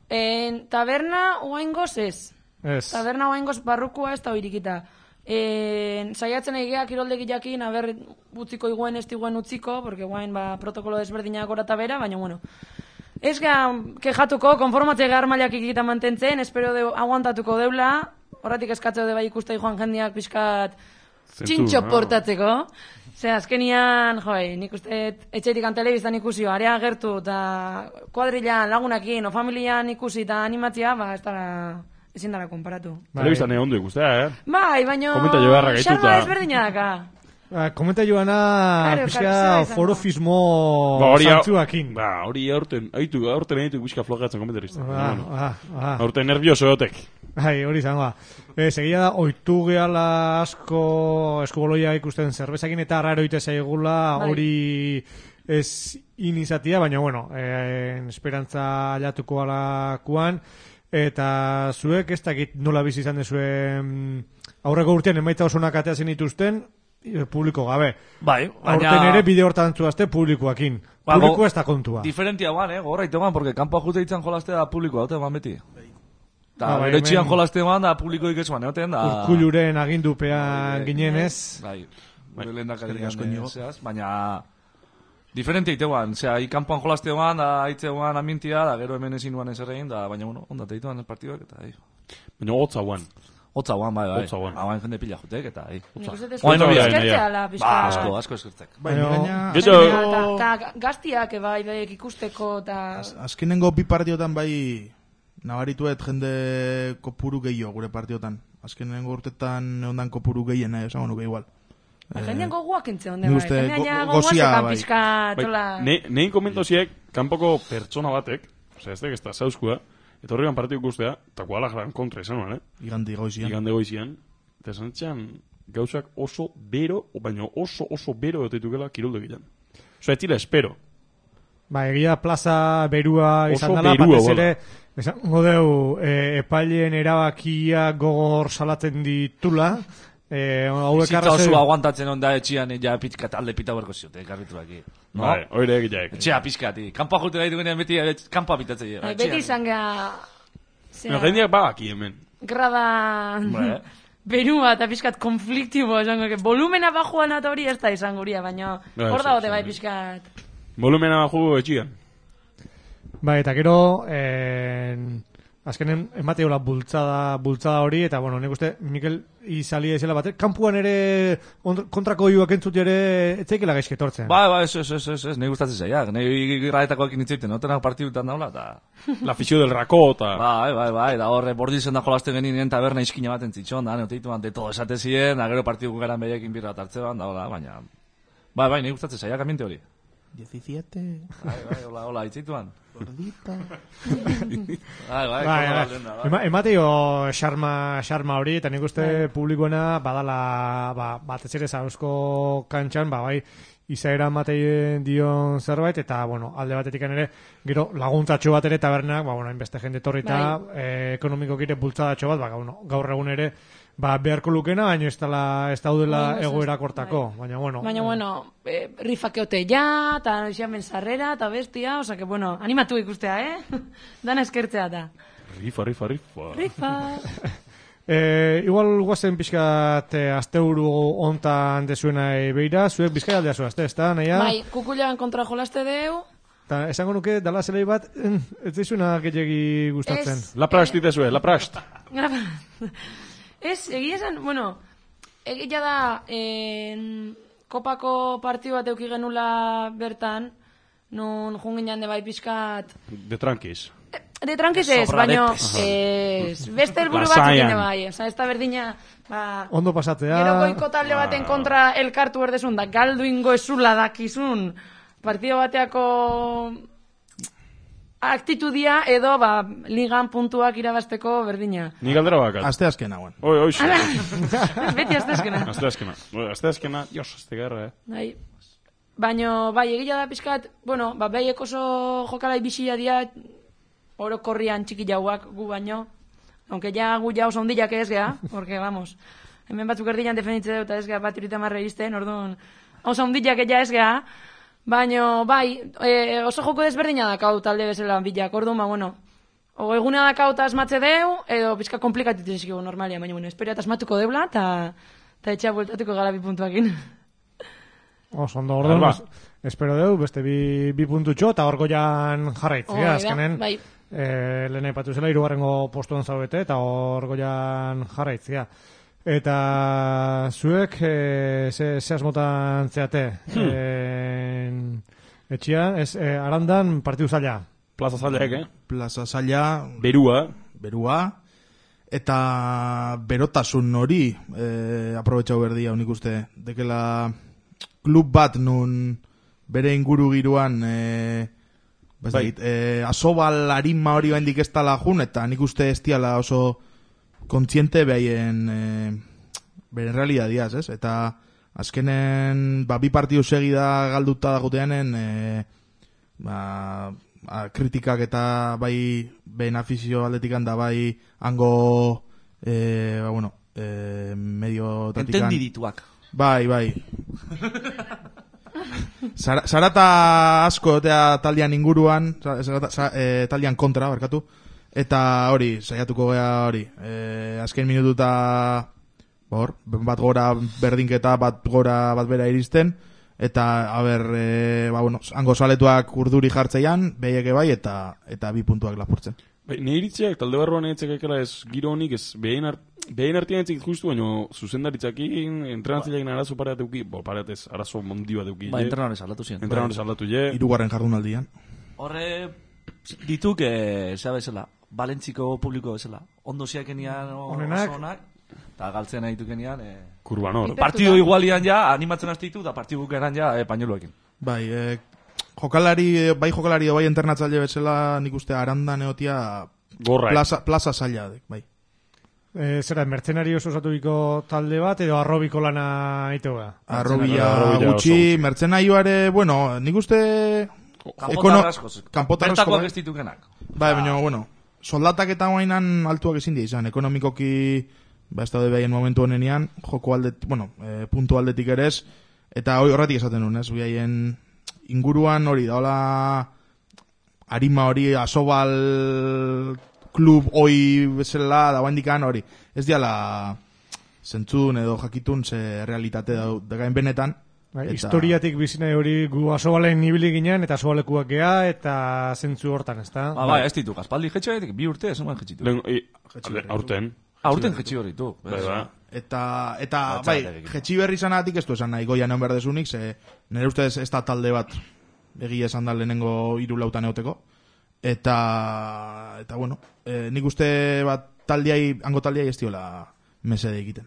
Taberna oaingoz ez. Ez. Taberna oaingoz barrukua ez da irikita. Saiatzen egia kiroldegi jakin, aber utziko iguen ez diguen utziko, porque guain protokolo desberdinak gora eta bera, baina bueno. Ez kejatuko, konformatze gar mailak ikita mantentzen, espero aguantatuko deula, horretik eskatzeo de bai ikustei joan jendiak pixkat txintxo portatzeko. Azkenian, nik uste etxetik telebiztan ikusi, area gertu, eta kuadrilan, lagunakin, o familian ikusi eta animatzia, ez dara, ezin dara konparatu. Telebiztan ondo ikustea, Bai, baina xarma ezberdina daka. Komenta joana pixka forofismo zantzuakin. Hori aurten egitu pixka flogatzen komentarista. Aurten nervioso egotek. Hori zangoa. Segia da, oitu gehala asko eskuboloia ikusten zerbezakin eta raro ite zaigula, hori ez inizatia, baina bueno, esperantza alatuko alakuan, eta zuek ez dakit nola bizi izan dezuen aurreko urtean emaitza osonak ateazen dituzten, publiko gabe. Bai, aurten ere bide hortan zuazte publikoakin. Publikoa ez da kontua. Diferentia guan, gorra iteguan, porque kanpoa jute ditzen jolaztea da publikoa, haute eman beti. Eta bere txian jolaztean da publikoik ezuan, egoten da... Urkulluren agindupean ginen ez. Bai, lehen dakarikan zeaz, baina... Diferentia iteguan, ikanpoan jolaztean da, aitzean amintia, da gero hemen ezin nuan ezerrein, da baina, bueno, ondate dituan partiduak, eta... Baina hotza guan. Hotza guan, bai. Hotza guan. Hauan jende pila jutek, eta... Asko eskertzek. Eta gaztiak bai ikusteko, eta... Azkenengo bi partiotan bai... Nabarituet jende kopuru gehiago gure partiotan. Azkenengo urtetan ondan kopuru gehiena, esan nuke igual. Jendean goguak entzea onde bai. Jendean goguazekan pixka tola... Nein komentoziek, kanpoko pertsona batek, ez da zauzkua, eta horregan partidu ikustea, eta Guadalajaran kontra esan nuen, Igande goizian. Eta esan etxean, gauzak oso bero, baina oso bero egotetukela kiroldegian. Ez tira espero. Egia plaza berua izan dela, batez ere, esango deu, epaileen erabakia gogor salatzen ditula. Bizitza oso aguantatzen onda etxian, ja pizka talde pita berko ziote, garrituak. Oire egitek. Etxea pizkati. Kampoa jute gaitu genean beti, kampoa pitatzen. Beti izan geha... Jendeak bagaki hemen. Grada... Berua eta pizkat konfliktibo, esango, volumena bajuan eta hori ez da izan guria, baina hor dagote bai pizkat... Volumena bajo etxian. Eta gero, azkenen emateola bultzada hori, eta bueno, nik uste Mikel izalia izela bat, kampuan ere kontrako iuak entzut ere etzeikela gaizketortzen. Ez, nik gustatzen zaiak, nik irraetakoak initzeiten, notenak partidutan daula, eta... La fisio del rako, eta... Bai, da horre bordizen da jolazten genien taberna izkina baten zitxon, da, neoteituan de todo esate ziren, da gero partidu garan behiakin birra tartzean, da, baina... Bai, nik gustatzen zaiak aminte hori. 17. Hola, itzeituan. Gordita. Emateo xarma hori, eta nik uste publikoena badala, batez ere zauzko kantxan, bai, izaera mateien dion zerbait, eta, bueno, alde batetik ere, gero laguntzatxo bat ere tabernak, hainbeste jende torri eta ekonomiko gire bultzadatxo bat, gaur egun ere, beharko lukena, baina ez daudela egoera kortako, baina bueno. Rifak eote ja, eta xamen sarrera, eta bestia, oza que, bueno, animatu ikustea, Dana eskertzea da. Rifa. Igual guazen pixkat asteuru ontan dezuena beira, zuek bizkai aldea zuazte, ez da, naia? Bai, kukulean kontra jolaste deu. Eta esango nuke, dala zelei bat, ez dezuena gehiagi gustatzen. Laprast ditezue, laprast. Ez, egia esan, bueno, egia da, kopako partidu bat euki genula bertan, nun junginan de bai pixkat... De tranquiz. De tranquiz ez, baina beste helburu bat egine bai, oza, ez da berdina... Ondo pasatzea... Gero goiko talde baten kontra elkartu berdezun, da galdu ingo esula dakizun, partidu bateako... aktitudia edo ligan puntuak irabazteko berdina. Ni galdera bakat. Aste azkena, guen. Beti aste azkena. Aste azkena, jos, azte garra, Baina, egia da pixkat, bueno, behiek oso jokalai bizia dia, orokorrian txiki jauak gu baino, aunque ja gu jau ondilak ez geha, porque, vamos, hemen batzuk erdinan defenditze dut, ez geha bat irita marre izten, orduan, oso ondilak ja ez geha, baina, oso joko desberdina dakau talde bezala bilak, orduan, bueno, O eguna dakau eta asmatze deu, edo pizka komplikatitzen zikigu normalia, baina bueno, espero eta asmatuko deula, eta etxea bueltatuko gala 2 puntuakin. Oso, ondo, orduan, espero deu, beste 2 puntutxo, eta hor goian jarraitzea, azkenen. Bai. Lehen aipatu zela, 3. postuan zaudete, eta hor goian jarraitzea. Eta zuek, ze asmotan zeate? Etxia, Arandan partidu zaila. Plaza zailak, Plaza zaila. Berua. Eta berotasun hori aprobetxau berdia, unik uste. Dekela klub bat nun bere inguru giruan asobal harinma hori baindik ez tala jun, eta nik uste ez diala oso kontziente behaien bere realidadiaz, ez? Eta azkenen 2 partidu segida galduta dagoteanen kritikak eta bai behin afizio aldetikan da bai hango medio tatikan entendidituak bai Zarata asko etea taldean inguruan, taldean kontra, barkatu. Eta hori, saiatuko gea hori. Azken minututa bat gora berdinketa, bat gora bat bera iristen. Eta, hango saletuak urduri jartzeian, behieke bai, eta 2 puntuak lapurtzen. Nire iritziak, talde barruan etzek ekela ez giro honik, ez behin artian etzek justu, baina zuzendaritzakin, entrenatzileak arazo pareat euki, pareatez, arazo mondi bat euki. Entrenadores aldatu ziren. Entrenadores aldatu je. 3. jardunaldian. Horre, dituk, bezala, Valentziko publiko bezala. Ondo ziakenian oso onak, eta galtzen nahi dukenian. Kurbanor. Partido igualian ja, animatzen hastitu, eta partidu bukeran ja, pañueloekin. Bai, jokalari bai internatzaile bezala, nik uste Arandan egotia plaza zaila, bai. Zera, mertzenari oso osaturiko talde bat, edo arrobiko lana itoa? Arrobia gutxi, mertzenarioare, bueno, nik uste kanpotarraskoz. Ez ditukenak. Bai, baina, soldatak eta guainan altuak ezin dira izan, ekonomikoki, ez daude behaien momentu honenean, joko aldetik, puntu aldetik ere ez, eta horretik esaten nuen, ez, behaien inguruan hori, daola harima hori, asobal klub hoi bezala, da bandikan hori, ez diala zentzun edo jakitun ze realitate dagain benetan. Historiatik bizinai hori gu asobalen ibili ginen, eta asobalekuak gea, eta zentzu hortan, ez da? Bai, ez ditu, Gaspaldi jetxe, 2 urte, ez eman jetxitu. Aurten jetxi hori, tu. Eta, bai, jetxi berri zanatik ez du esan nahi goian egon berdezunik, ze nire ustez ez da talde bat egia esan da lehenengo 3 lautan eoteko. Eta bueno, nik uste bat hango taldeai ez diola mesede egiten.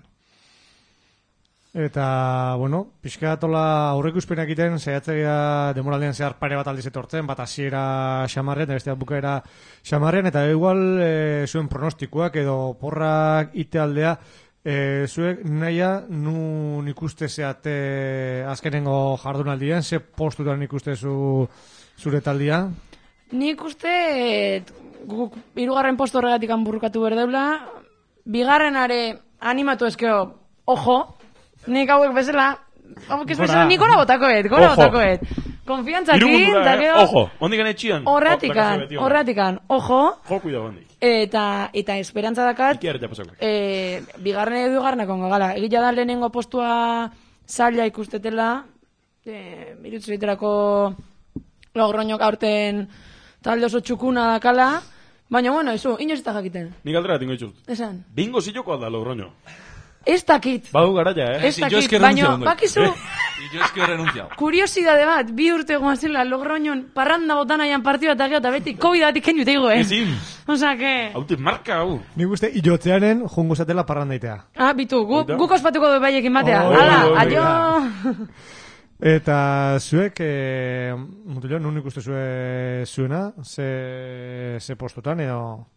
Eta, bueno, pixkatola aurreko izpenak egiten, zehatzea demoraldean zehar pare bat aldiz etortzen, bat hasiera xamarrean, eta beste bat bukaera xamarrean, eta igual zuen pronostikoak edo porrak ite aldea, zuek nahia nun ikuste zeate azkenengo jardunaldian, ze postutan ikuste zure taldia? Nik uste guk 3. postu horregatik burrukatu berdeula, 2. animatu ezkeo, ojo, nik hauek bezala, nik gora botakoet, konfiantzakin, eta gero... Ojo, ondik ganetxian. Horratikan, ojo. Joku da ondik. Eta esperantza dakat, 2. edo 2. kongo gala. Egia da lehenengo postua zaila ikustetela, irutzu literako Logroñok aurten talde oso txukuna dakala, baina bueno, inoz eta jakiten. Nik aldera tingo itxut. Esan. Bingo ziloko alda Logroño. Ez dakit. Bau garaia, Ez dakit, baina bakizu... Yo es que he renunciado. Kuriosidade bat, 2 urte goazela Logroñon parranda botanaian partidu eta gero, eta beti COVID-atik kendu teigo, Ezin. Osa, que... Haute marka, hau. Nik uste, ilotzeanen jungo zatela parrandaitea. Bitu, guk ospatuko du baiekin batea. Hala, adio! Eta zuek, mutilo, nun ikuste zuena, ze postutan, edo...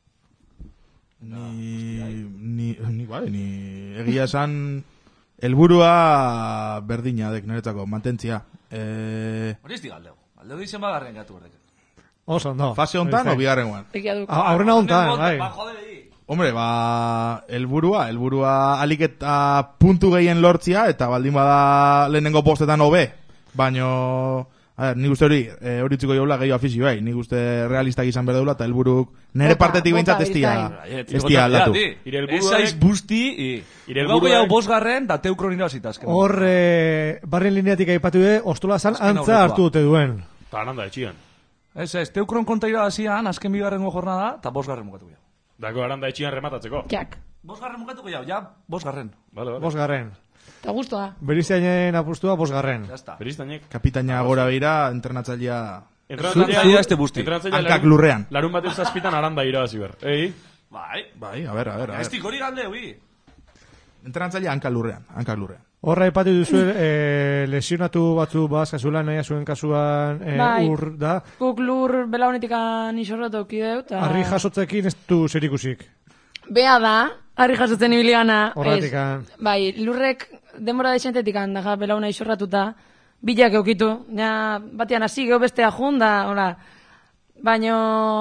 Ni egia esan helburua berdina dek niretzako, mantentzia. Hori ez di galdeu. Galdeu dizen bagarren gatu berdek. Oso, no. Fase hontan o bigarren guan? Aurrena hontan, bai. Hombre, helburua alik eta puntu gehien lortzia, eta baldin bada lehenengo postetan hobe. Baino, nik uste hori utziko jaula gehiago afizio bai, nik uste realistak izan behar deula, eta helburuk nire partetik behintzat ez dia aldatu. Ezaiz busti, gauko jau bosgarren, da teukron irabazita. Hor, barren lineatik aipatu ostola zan, antza hartu dute duen. Eta aranda etxian. Ez, teukron konta irabazian, azken bigarrengo jornada, eta bosgarren mugatuko jau. Dako aranda etxian rematatzeko. Jak. Bosgarren mugatuko jau, ja, bosgarren. Bosgarren. Eta guztua. Beristainen apustua bosgarren. Beristainek. Kapitaina gora beira, entrenatzailea... Entrenatzailea este busti. Hankak lurrean. Larun baten zazpitan aranda irabazi ber. Bai, a ver. Estik hori galde, hui. Entrenatzailea hankak lurrean. Horra epatu duzu lesionatu batzu bazkazula, nahi zuen kasuan ur da. Guk lur belaunetikan isorratu kideu. Arri jasotzekin ez du zerikusik. Bea da, arri jasotzen ibiligana. Horratikan. Bai, lurrek denbora desentetikan daga belauna isorratuta, bilak eukitu, ja, batean hasi geho bestea junda, hola. Baina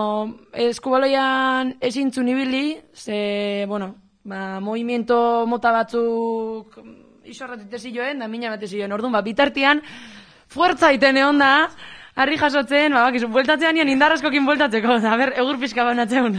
eskubaloian ezintzun ibili, ze, bueno, movimiento mota batzuk isorratute zioen, da mina bate zioen, orduan, bitartian, fuertza iten egon da, arri jasotzen, bakizu, bueltatzean nian indarraskokin bueltatzeko, ber, egur pixka banatzen.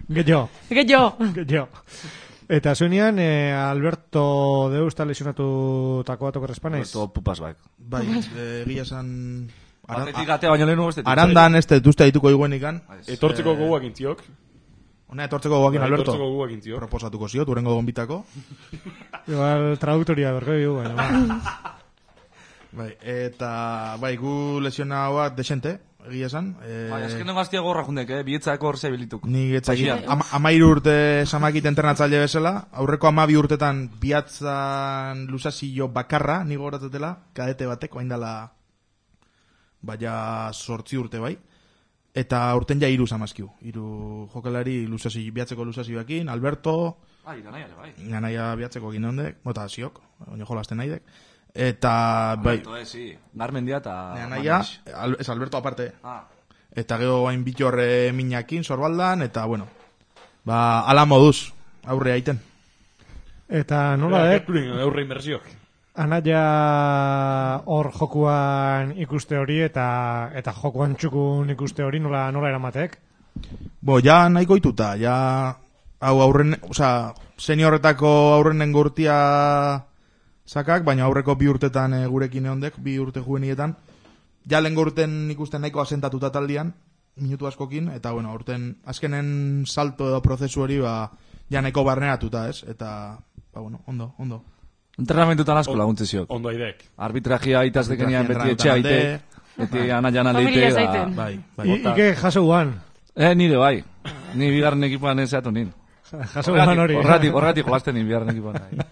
Getxo. Eta zuenean, Alberto Deusta lesionatutako batoko respanaiz? Alberto Pupas bak. Bai, egia esan... Atletik atea baino lehenu beste. Arandan ez duzte dituko iguenikan. Etortzeko goguak intziok. Ona etortzeko goguakin, Alberto. Etortzeko goguak intziok. Proposatuko ziot, urengo gonbitako. Igual, traductoria berko dugu, baina. Bai, eta, bai, gu lesionau bat desente, egia esan. Bai, azkenengo aztia gorra jundek, bietzako hor zebilituk. Ni getzakit, 13 urte samakit entrenatzaile bezala, aurreko 12 urtetan biatzan lusazio bakarra, ni goratetela, kadete batek, oaindala, baina 8 urte bai. Eta urten ja 3 zamazkiu. 3 jokalari biatzeko lusazioakin, Alberto... Ganaia, bai. Ganaia biatzeko egin hondek, bota ziok, oino jolasten naidek. Eta, bai... Alberto, sí. Garmendia eta... Naia, ez Alberto aparte. Eta gero bain bitorre minakin, sorbaldan, eta, bueno, ala moduz, aurre aiten. Eta nola, aurre inbertsiok. Anaia hor jokuan ikuste hori, eta jokuan txukun ikuste hori nola eramatek? Ja nahiko ituta, ja... Hau aurren, seniorretako aurrenen gurtia... sakak, baina aurreko 2 urtetan gurekin eondek, 2 urte juvenietan. Ja lehen urten ikusten nahiko asentatuta taldian, minutu askokin, eta bueno, urten azkenen salto edo prozesu hori, ja nahiko barneratuta, ez? Eta, bueno, ondo. Entrenamentutan asko laguntze ziok. Ondo aidek. Arbitrajia itaztekenian beti etxe aite, beti anaian aleite. Bai. Ike jaso guan. Nire bai, ni bigarren ekipoan ez zeatu nin. Jaso guan hori. Horratik jolasten nin bigarren ekipoan.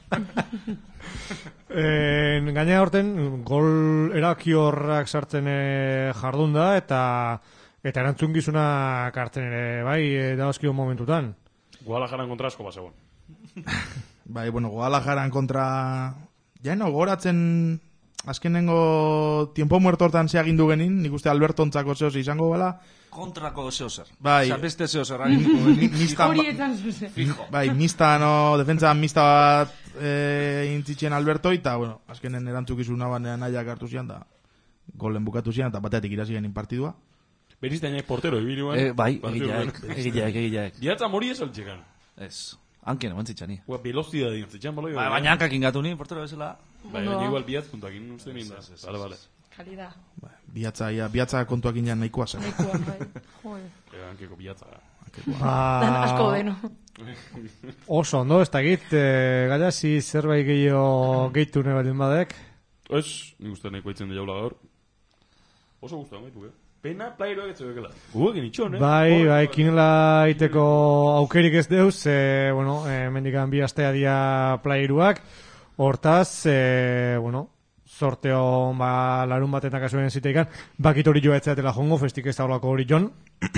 Gaina horten gol erakiorrak sartzen jardun da eta erantzun gizunak hartzen ere bai dagozkio momentutan. Guadalajaran kontra asko bat zegoen. Bai, bueno, Guadalajaran kontra jaino goratzen azkenengo tiempo muerto hortan zeagindu genin, nik uste Alberto ontzako zehoz izango bala. Kontrako zehozer. Bai. Beste zehozer. Horietan zuzen. Bai, defentsa mista bat intzitzen Alberto, eta, bueno, azkenen erantzukizuna banean nahiak hartu zian, da golen bukatu zian, eta bateatik irazi genin partidua. Beriztainak portero, ibiluan. Bai, egileak. Diatza mori ez altxekan. Ez. Hanken, emantzitxani. Velozidad dintzitxan, baloi. Baina hankak ingatu ni, portero bezala. Baina igual biatz puntuak inuzten inda. Vale. Kalida. Biatza kontuak inan nahikoa zen. Nahikoa, bai. Hankeko biatza. Asko deno. Oso, ondo, ez dakit, gaiazi zerbait gehiago gehitu nebaldin badek? Ez, nik uste nahiko itzen da jaula gaur. Oso guztua, maitu, Pena, plairoak ez zebekela. Guekin itxon, Bai, kinela iteko aukerik ez deuz, bueno, mendikan bi astea dia plairuak, hortaz, bueno, sorteo larun batetan kasuen ziteikan, bakit hori joa etzeatela jongo, festik ez daulako hori jon.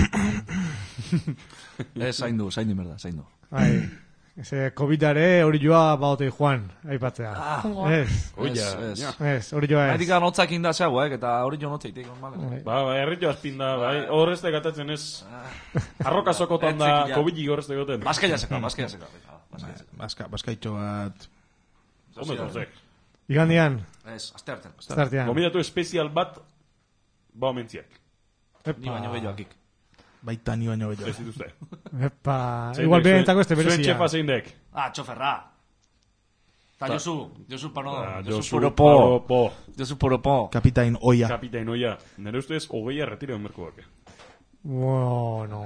Zaindu, merda. Bai, COVID-are hori joa baotei joan, aipatzea. Ez, hori joa ez. Haitik anotzak inda zeagoek, eta hori jo notzeiteik. Bai, herritu azpinda, bai, horrezte gatatzen ez. Arroka sokotan da, COVID-i horrezte goten. Baskaia zeka. Baskaitxo bat. Ondo zorzek. Igandian? Ez, asteartean. Gomidatu espezial bat, Ba, mentziak. Ni baino gehiagik. Baita ni baino gehiago. Ez dituzte. Epa, igual berenetako este berezia. Zuen txefa zein dek. Txoferra. Ta Josu Pano. Josu Poropo. Josu Poropo. Kapitain Oia. Kapitain Oia. Nere ustez, hogeia retira merko bake. No.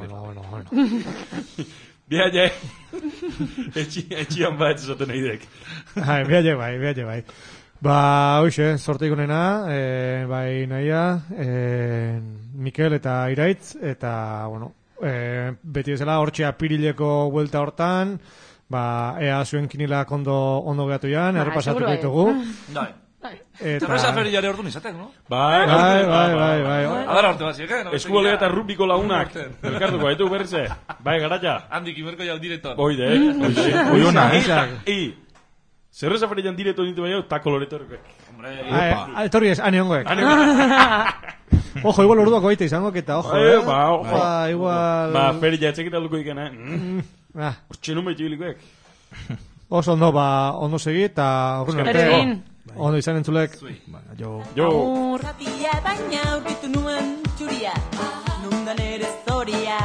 Bia je. Etxian bat esaten nahi dek. Bia bai. Ba, hoxe, sorte ikonena, bai nahia, Mikel eta Iraitz, eta, bueno, beti bezala, hortxe apirileko buelta hortan, ba, ea zuen kinilak ondo gehatu jan, errepasatuko ditugu. Zerreza ferilare ordu nizatek, no? Bai. Adara orte bat ziek, Eskubolea eta rubiko lagunak. Elkartuko, haitu berrize. Bai, garaia. Handik imerko jau direktor. Oide, Oiona, Zerreza ferillan direto dintu baina, eta koloretorek. Etorri ez, ane hongoek. Ojo, igual orduak baita izango, eta ojo, ojo. Igual... Ba, ferilla etxekita luko ikena, Hortxe nume txibilikoek. Oso ondo, ondo segi, eta... Ondo izan entzulek. Jo. Rapia baina aurkitu nuen txuria. Nundan ere zoria.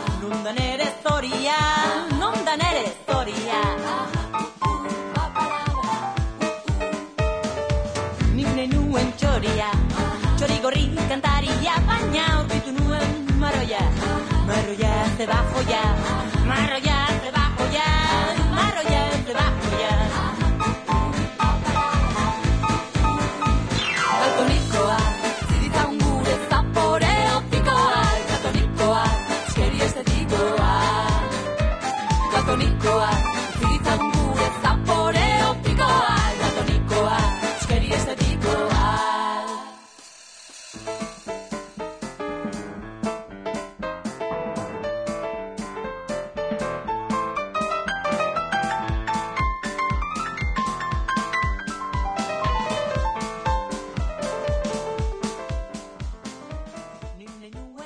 Txori gorri kantaria, baina aurkitu nuen marroia. Marroia ze bajoia.